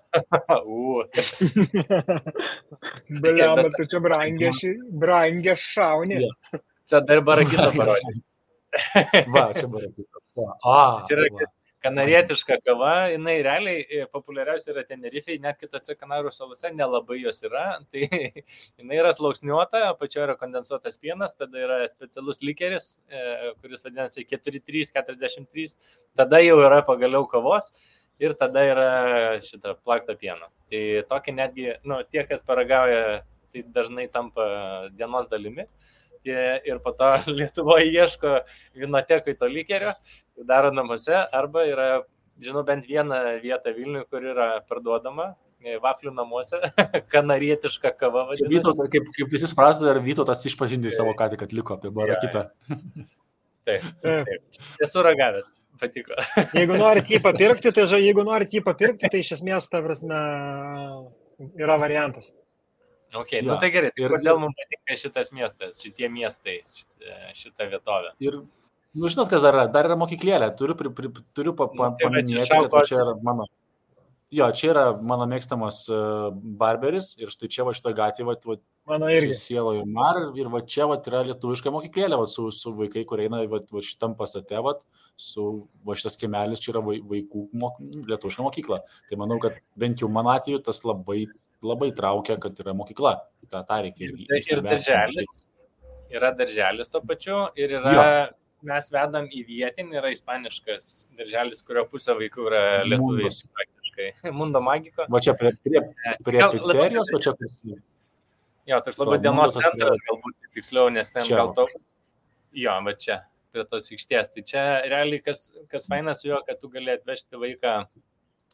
Beliama, tu čia brangia šaunė. Čia dar barakita parodė. Čia barakita. Čia yra kanarietiška kava, jinai realiai populiariausia yra Tenerifei, net kitose Kanarų salose nelabai jos yra, tai jinai yra sluoksniuota, apačioje yra kondensuotas pienas, tada yra specialus likeris, kuris vadinasi 43, tada jau yra pagaliau kavos ir tada yra šita plakta pieno. Tai tokia netgi, tie, kas paragauja, tai dažnai tampa dienos dalimi. Ir po to Lietuvoje ieško vinotekui to likerio, daro namuose, arba yra, žinau, bent vieną vietą Vilniuje, kur yra parduodama, vaflių namuose, kanarietiška kava. Vytautas, kaip visi suprato, ir Vytautas išpažindė savo ką tik atliko apie barakitą. Taip. Esu ragavęs, patiko. Jeigu norit jį papirkti, tai iš esmės, ta prasme, yra variantas. Okay, tai gerai, tai kodėl mums patinka šitas miestas, šitie miestai, šita vietovė? Ir, žinot, kas dar yra mokyklėlė, turiu paminėti, kad čia yra mano. Jo, čia yra mano mėgstamas barberis ir štai čia va šitą gatvį, mano irgi. Sielojo mar ir va čia va yra lietuviška mokyklėlė, va su vaikai, kur eina va šitam pastate, va va šitas kiemelis, čia yra vaikų lietuviška mokykla. Tai manau, kad bent jau mano atveju tas labai traukia, kad yra mokykla. Ta reikia ir darželis. Yra darželis tuo pačiu ir yra, mes vedam į vietinį, yra ispaniškas darželis, kurio pusė vaikų yra lietuviai praktiškai. Mundo Magiko. Va čia prie pizzerijos, va čia prisijai. Jo, tai labai dienos centras galbūt tiksliau, nes ten gal to. Jo, va čia, prie tos aikštės. Tai čia realiai, kas fainas su juo, kad tu gali atvežti vaiką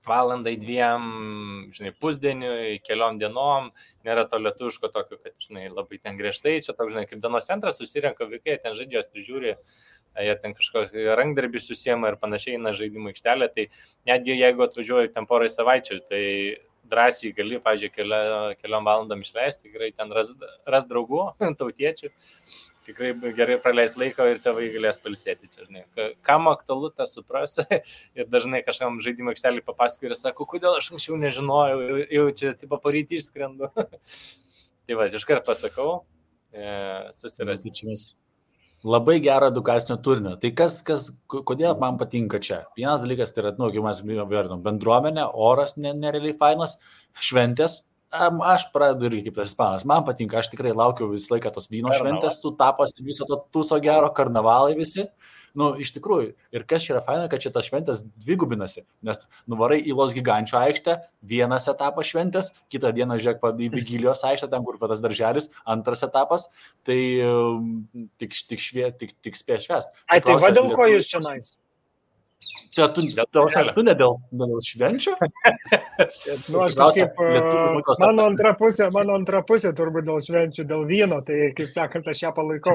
valandai, 2, žinai, pusdieniui, keliom dienom, nėra to lietuviško tokio, kad, žinai, labai ten griežtai, čia toks, žinai, kaip dienos centras, susirenka vaikai, ten žaidėjos prižiūri, jie ten kažkokį rankdarbį susiema ir panašiai eina žaidimų aikštelė, tai netgi jeigu atvažiuoju ten porai savaičių, tai drąsiai gali, pavyzdžiui, keliom valandom išleisti, gerai ten ras draugų, tautiečių. Tikrai gerai praleis laiko ir tėvai galės pailsėti čia, žinai. Kam aktualu, tą supras ir dažnai kažkam žaidimo aikštelį papasakoju ir sako, kodėl aš anksčiau nežinojau, jau čia tipo paryti išskrendu. Tai va, iškart pasakau, susirasti. Labai gerą edukacinio turinio. Tai kodėl man patinka čia? Vienas dalykas tai yra, kaip mes vertinam, bendruomenė, oras nerealiai fainas, šventės. Aš pradedu irgi kaip tas ispanas. Man patinka, aš tikrai laukiu visą laiką tos vyno šventės, tų tapas, viso to tūso gero, karnavalai visi. Iš tikrųjų. Ir kas čia yra faina, kad šitas šventės dvigubinasi. Nes nuvarai į Los Gigančio aikštę, vienas etapas šventės, kitą dieną žiūrėk į Vigilijos aikštę, ten kur tas darželis, antras etapas. Tai tik spės švęst. Ai, tai va dėl ko jūs čia nais? Tai tu ne dėl švenčių? Aš kažkaip, mano antra pusė turbūt dėl švenčių, dėl vyno, tai kaip sakant, aš ją palaikau.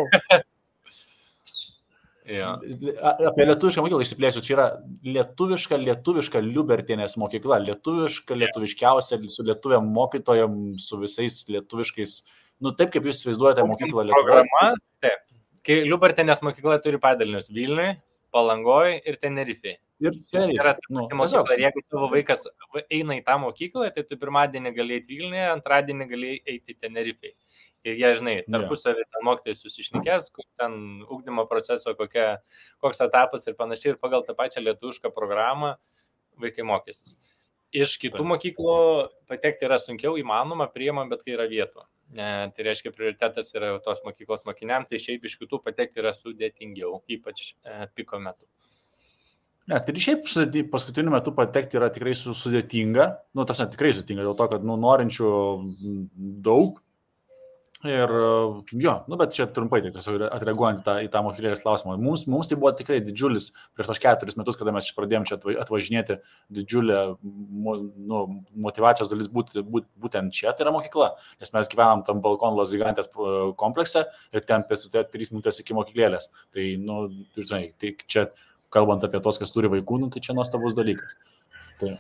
Apie lietuvišką mokyklą išsiplėsiu, čia yra lietuviška Liubertienės mokykla, lietuviškiausia, su lietuviam mokytojam, su visais lietuviškais, taip kaip jūs įsivaizduojate mokyklą Lietuvoje. Programa, taip. Kai Liubertienės mokykla turi padalinius Vilniui, Palangoj ir Tenerifei. Ir yra mokykla. Ir jeigu tavo vaikas eina į tą mokyklą, tai tu pirmadienį gali eiti Vilniuje, antradienį gali eiti Tenerifei. Ir jie, žinai, tarpusavį ten mokytojai susišnekės, ten ugdymo proceso koks etapas ir panašiai, ir pagal tą pačią lietuvišką programą vaikai mokysis. Iš kitų mokyklų patekti yra sunkiau, įmanoma, priima, bet kai yra vietų. Tai reiškia, prioritetas yra tos mokyklos mokiniam, tai šiaip iš kitų patekti yra sudėtingiau, ypač piko metu. Tai šiaip paskutiniu metu patekti yra tikrai sudėtinga, tikrai sudėtinga, dėl to, kad norinčių daug. Ir bet čia trumpai, tai tiesiog atreaguojant į tą mokyklėlės klausimą. Mums tai buvo tikrai didžiulis, prieš tos 4 metus, kada mes pradėjom čia atvažinėti, didžiulė motivacijos dalis būtent čia, tai yra mokykla. Nes mes gyvenam tam balkon Los Gigantės komplekse ir ten 3 minutės iki mokyklėlės. Tai, žinai, tai čia, kalbant apie tos, kas turi vaikų, tai čia nuostabus dalykas. Tai,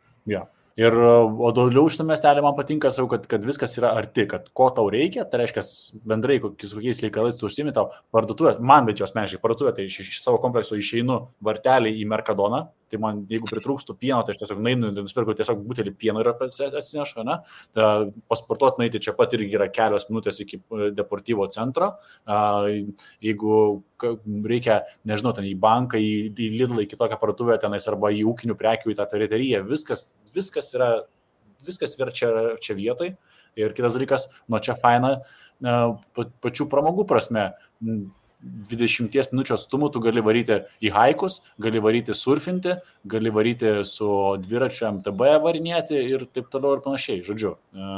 o daugiau šitą miestelį man patinka, kad viskas yra arti, kad ko tau reikia, tai reiškia bendrai kokiais reikalais tu užsiimi tau parduotuvė, man bet jos meniškai parduotuvė, tai iš savo komplekso išeinu vartelį į Mercadoną, tai man jeigu pritrūkstų pieno, tai aš tiesiog nainu, nusipirku tiesiog butelį pieno ir atsinešu, ne? Pasportuoti naiti čia pat irgi yra kelios minutės iki Deportivo centro, jeigu reikia, nežinau, ten į banką, į Lidlą, į kitokią parduotuvę tenais arba į ūkinių prekių, į tą periteriją, viskas yra čia vietoj. Ir kitas dalykas, čia faina pačių pramogų prasme. 20 minučių atstumų tu gali varyti į haikus, gali varyti surfinti, gali varyti su dviračiu MTB varinėti ir taip toliau ir panašiai, žodžiu.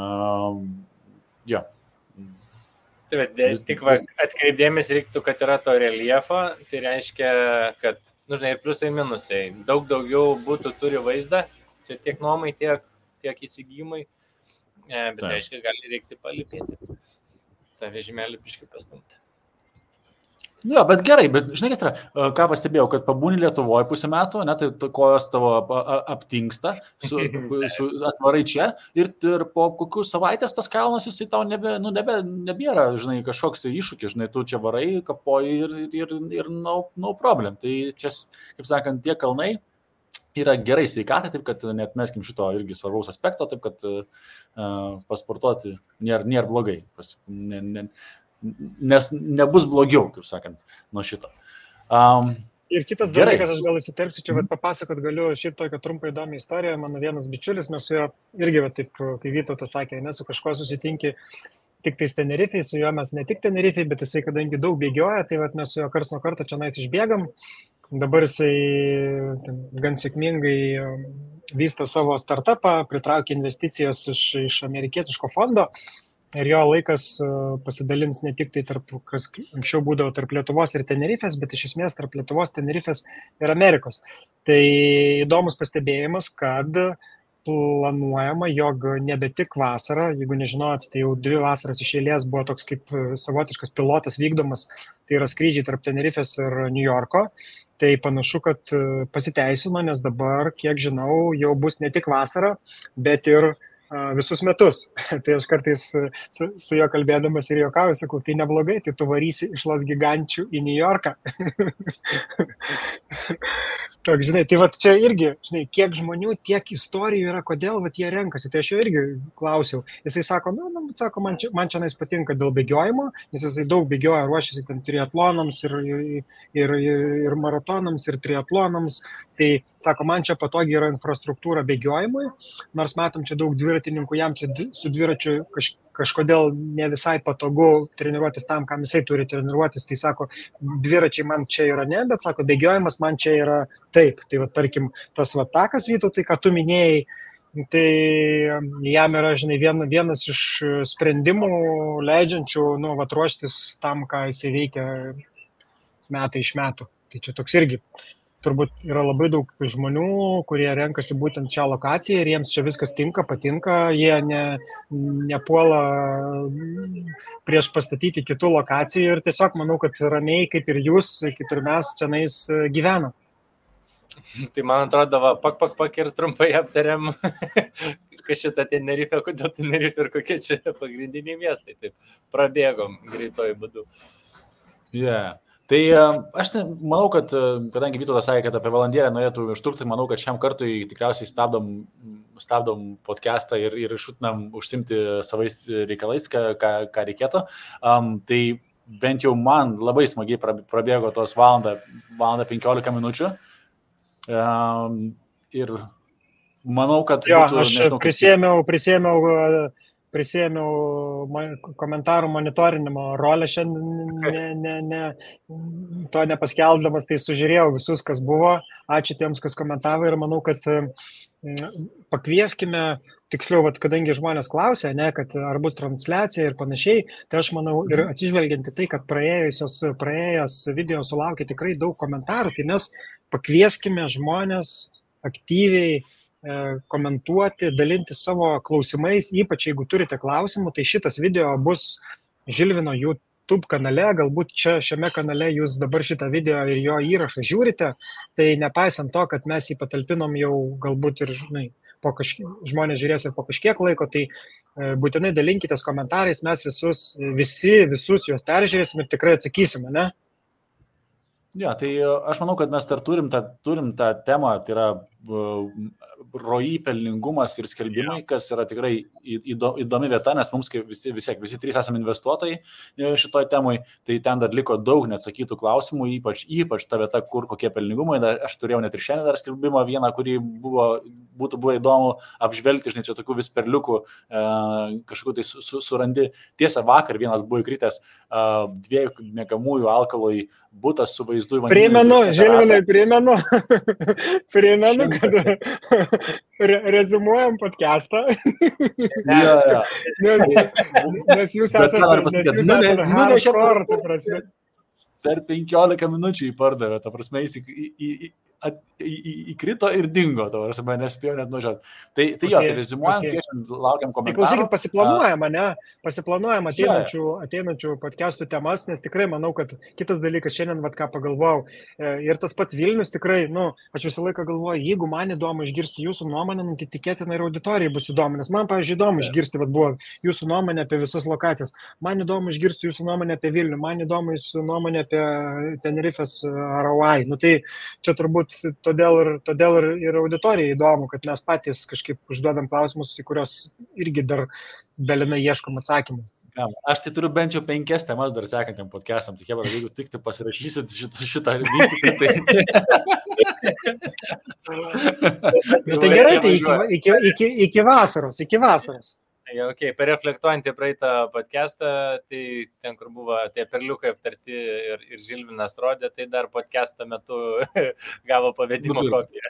Tik atkreipdėmės reiktų, kad yra to reljefo, tai reiškia, kad, žinai, ir pliusai minusai, daug daugiau būtų turi vaizdą, čia tiek nuomai, tiek įsigymai, bet reiškia, gali reikti palipėti tą vežimėlį piškai pastumti. Bet gerai, bet žinai, kas yra, ką pastebėjau, kad pabūni Lietuvoje pusę metų, tai kojos tavo aptingsta, atvarai čia ir po kokių savaitės tas kalnas jisai tau nebėra, žinai, kažkoks iššūkis, žinai, tu čia varai, kapoji ir no problem. Tai čia, kaip sakant, tie kalnai yra gerai sveikatai, taip kad neatmeskim šito irgi svarbaus aspekto, taip kad pasportuoti nėra blogai. Nes nebus blogiau, kaip sakant, nuo šito. Ir kitas dalykas, aš gal įsiterpsiu čia, bet papasakot galiu šitokią trumpą įdomią istoriją. Mano vienas bičiulis, mes su juo irgi, taip, kai Vytautas sakė, su kažkuo susitinki tik tais Tenerifei, su juo mes ne tik Tenerifei, bet jisai, kadangi daug bėgioja, tai mes su juo karts nuo karto čia išbėgam. Dabar jisai gan sėkmingai vysto savo startupą, pritraukia investicijas iš amerikietiško fondo. ir jo laikas pasidalins ne tik tai tarp, kas anksčiau būdavo tarp Lietuvos ir Tenerifės, bet iš esmės tarp Lietuvos, Tenerifės ir Amerikos. Tai įdomus pastebėjimas, kad planuojama, jog nebe tik vasarą, jeigu nežinojot, tai jau 2 vasaras iš eilės buvo toks kaip savotiškas pilotas vykdomas, tai yra skrydžiai tarp Tenerifės ir New Yorko. Tai panašu, kad pasiteisino, nes dabar, kiek žinau, jau bus ne tik vasarą, bet ir visus metus. Tai aš kartais su juo kalbėdamas ir juokauju, sakau, tai neblogai, tai tu varysi iš Los Gigančių į New Yorką. Tok, žinai, tai vat čia irgi, žinai, kiek žmonių, tiek istorijų yra, kodėl vat jie renkasi. Tai aš jo irgi klausiau. Jisai sako, sako, man čia nais patinka dėl bėgiojimo, nes jisai daug bėgioja, ruošiasi ten triatlonams ir maratonams ir triatlonams. Tai sako, man čia patogiai yra infrastruktūra bėgiojimui, nors matom čia daug dviratininkų, jam čia su dviračiu kažkodėl ne visai patogu treniruotis tam, kam jisai turi treniruotis. Tai sako, dviračiai man čia yra ne, bet sako, bėgiojimas man čia yra taip. Tai va, tarkim, tas va takas, Vytautai, ką tu minėjai, tai jam yra, žinai, vienas iš sprendimų leidžiančių, ruoštis tam, ką jisai veikia metai iš metų. Tai čia toks irgi. Turbūt yra labai daug žmonių, kurie renkasi būtent šią lokaciją ir jiems čia viskas patinka, jie nepuola prieš pastatyti kitų lokacijų ir tiesiog manau, kad ramiai, kaip ir jūs, kaip ir mes čionais gyvenam. Tai man atrodo, pak ir trumpai aptariam, kas šitą Tenerifę, kodėl Tenerifę ir kokie čia pagrindiniai miestai. Taip, prabėgom greitojų būdų. Yeah. Tai aš manau, kad kadangi Vytautas sakė, kad apie valandėlę norėtų ištrukti, manau, kad šiam kartui tikriausiai stabdom podcastą ir šutinam užsimti savais reikalais, ką reikėtų. Tai bent jau man labai smagiai prabėgo tos valandą 15 minučių. Ir manau, kad būtų... Aš prisėmiau komentarų monitorinimo rolę šiandien, to nepaskelbdamas, tai sužiūrėjau visus, kas buvo. Ačiū tiems, kas komentavo ir manau, kad pakvieskime, tiksliau, kadangi žmonės klausė, kad ar bus transliacija ir panašiai, tai aš manau ir atsižvelgiant į tai, kad praėjęs video sulaukė tikrai daug komentarų, tai mes pakvieskime žmonės aktyviai komentuoti, dalinti savo klausimais, ypač jeigu turite klausimų, tai šitas video bus Žilvino YouTube kanale, galbūt šiame kanale jūs dabar šitą video ir jo įrašą žiūrite, tai nepaisant to, kad mes jį patalpinom jau galbūt ir, žmonės žiūrės ir po kažkiek laiko, tai būtinai dalinkitės komentarais, mes visus juos peržiūrėsim ir tikrai atsakysime, ne? Ja, tai aš manau, kad mes dar turim tą temą, tai yra ROI pelningumas ir skelbimai, kas yra tikrai įdomi vieta, nes mums visi trys esame investuotojai šitoj temai, tai ten dar liko daug neatsakytų klausimų, ypač ta vieta, kur kokie pelningumai. Aš turėjau net ir šiandien dar skelbimą vieną, kurį būtų buvo įdomu apžvelgti, žinai, čia tokių vis perliukų kažkokiu tai surandi. Tiesa, vakar vienas buvo įkritęs 2 miegamųjų Alkaloj butas su vaizdu į vandenį. Primenu, kad rezumuojam podcastą. Nes jūs esate hardcore, ta prasme. Per 15 minučių įpardavė, ta prasme, jis įkrito ir dingo, ta prasme, nespėjau net nužiūrėti. Tai jo, tai rezumuojam, laukiam komentarų. Tai klausykit, pasiplanuojam ateinančių podcastų temas, nes tikrai manau, kad kitas dalykas šiandien, ką pagalvojau, ir tas pats Vilnius tikrai, aš visą laiką galvoju, jeigu man įdomu išgirsti jūsų nuomonę, tai tikėtina ir auditorijai bus įdomu, nes man, pavyzdžiui, įdomu išgirsti, buvo jūsų nuomonė apie visas lokacijas, man įdomu išgirsti jūsų nuomonę apie Vilnių, man įdomu jūsų nuomonė apie Tenerifės ROI. Tai čia turbūt todėl ir auditorijai įdomu, kad mes patys kažkaip užduodam klausimus, į kurios irgi dar dalinai ieškom atsakymų. Aš tai turiu bent jau 5 temas dar sekantiem podcastam, tik jeigu tik tai pasirašysit šitą vystyti, tai... Tai gerai, tai iki vasaros. Okay. Pareflektuojant į praeitą podcastą, tai ten, kur buvo tie perliukai aptarti ir Žilvinas rodė, tai dar podcastą metu gavo pavedimo kopiją.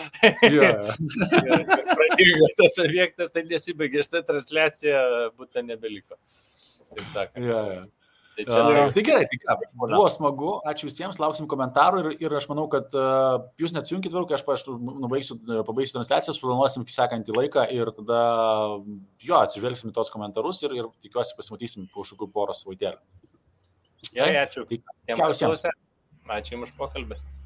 Ir pradingo tas objektas, tai nesibaigė, šitą transliaciją būtų nebeliko. Taip sakant. Tai gerai, buvo smagu, ačiū visiems, lauksim komentarų ir aš manau, kad jūs neatsijunkit vėl, kai aš pabaigsiu transliacijas, planuosim sekantį laiką ir tada atsižvelgsim į tos komentarus ir tikiuosi pasimatysim po kažkokių porą savaitėlių. Gerai, ačiū. Ačiū visiems. Ačiū jums už pokalbį.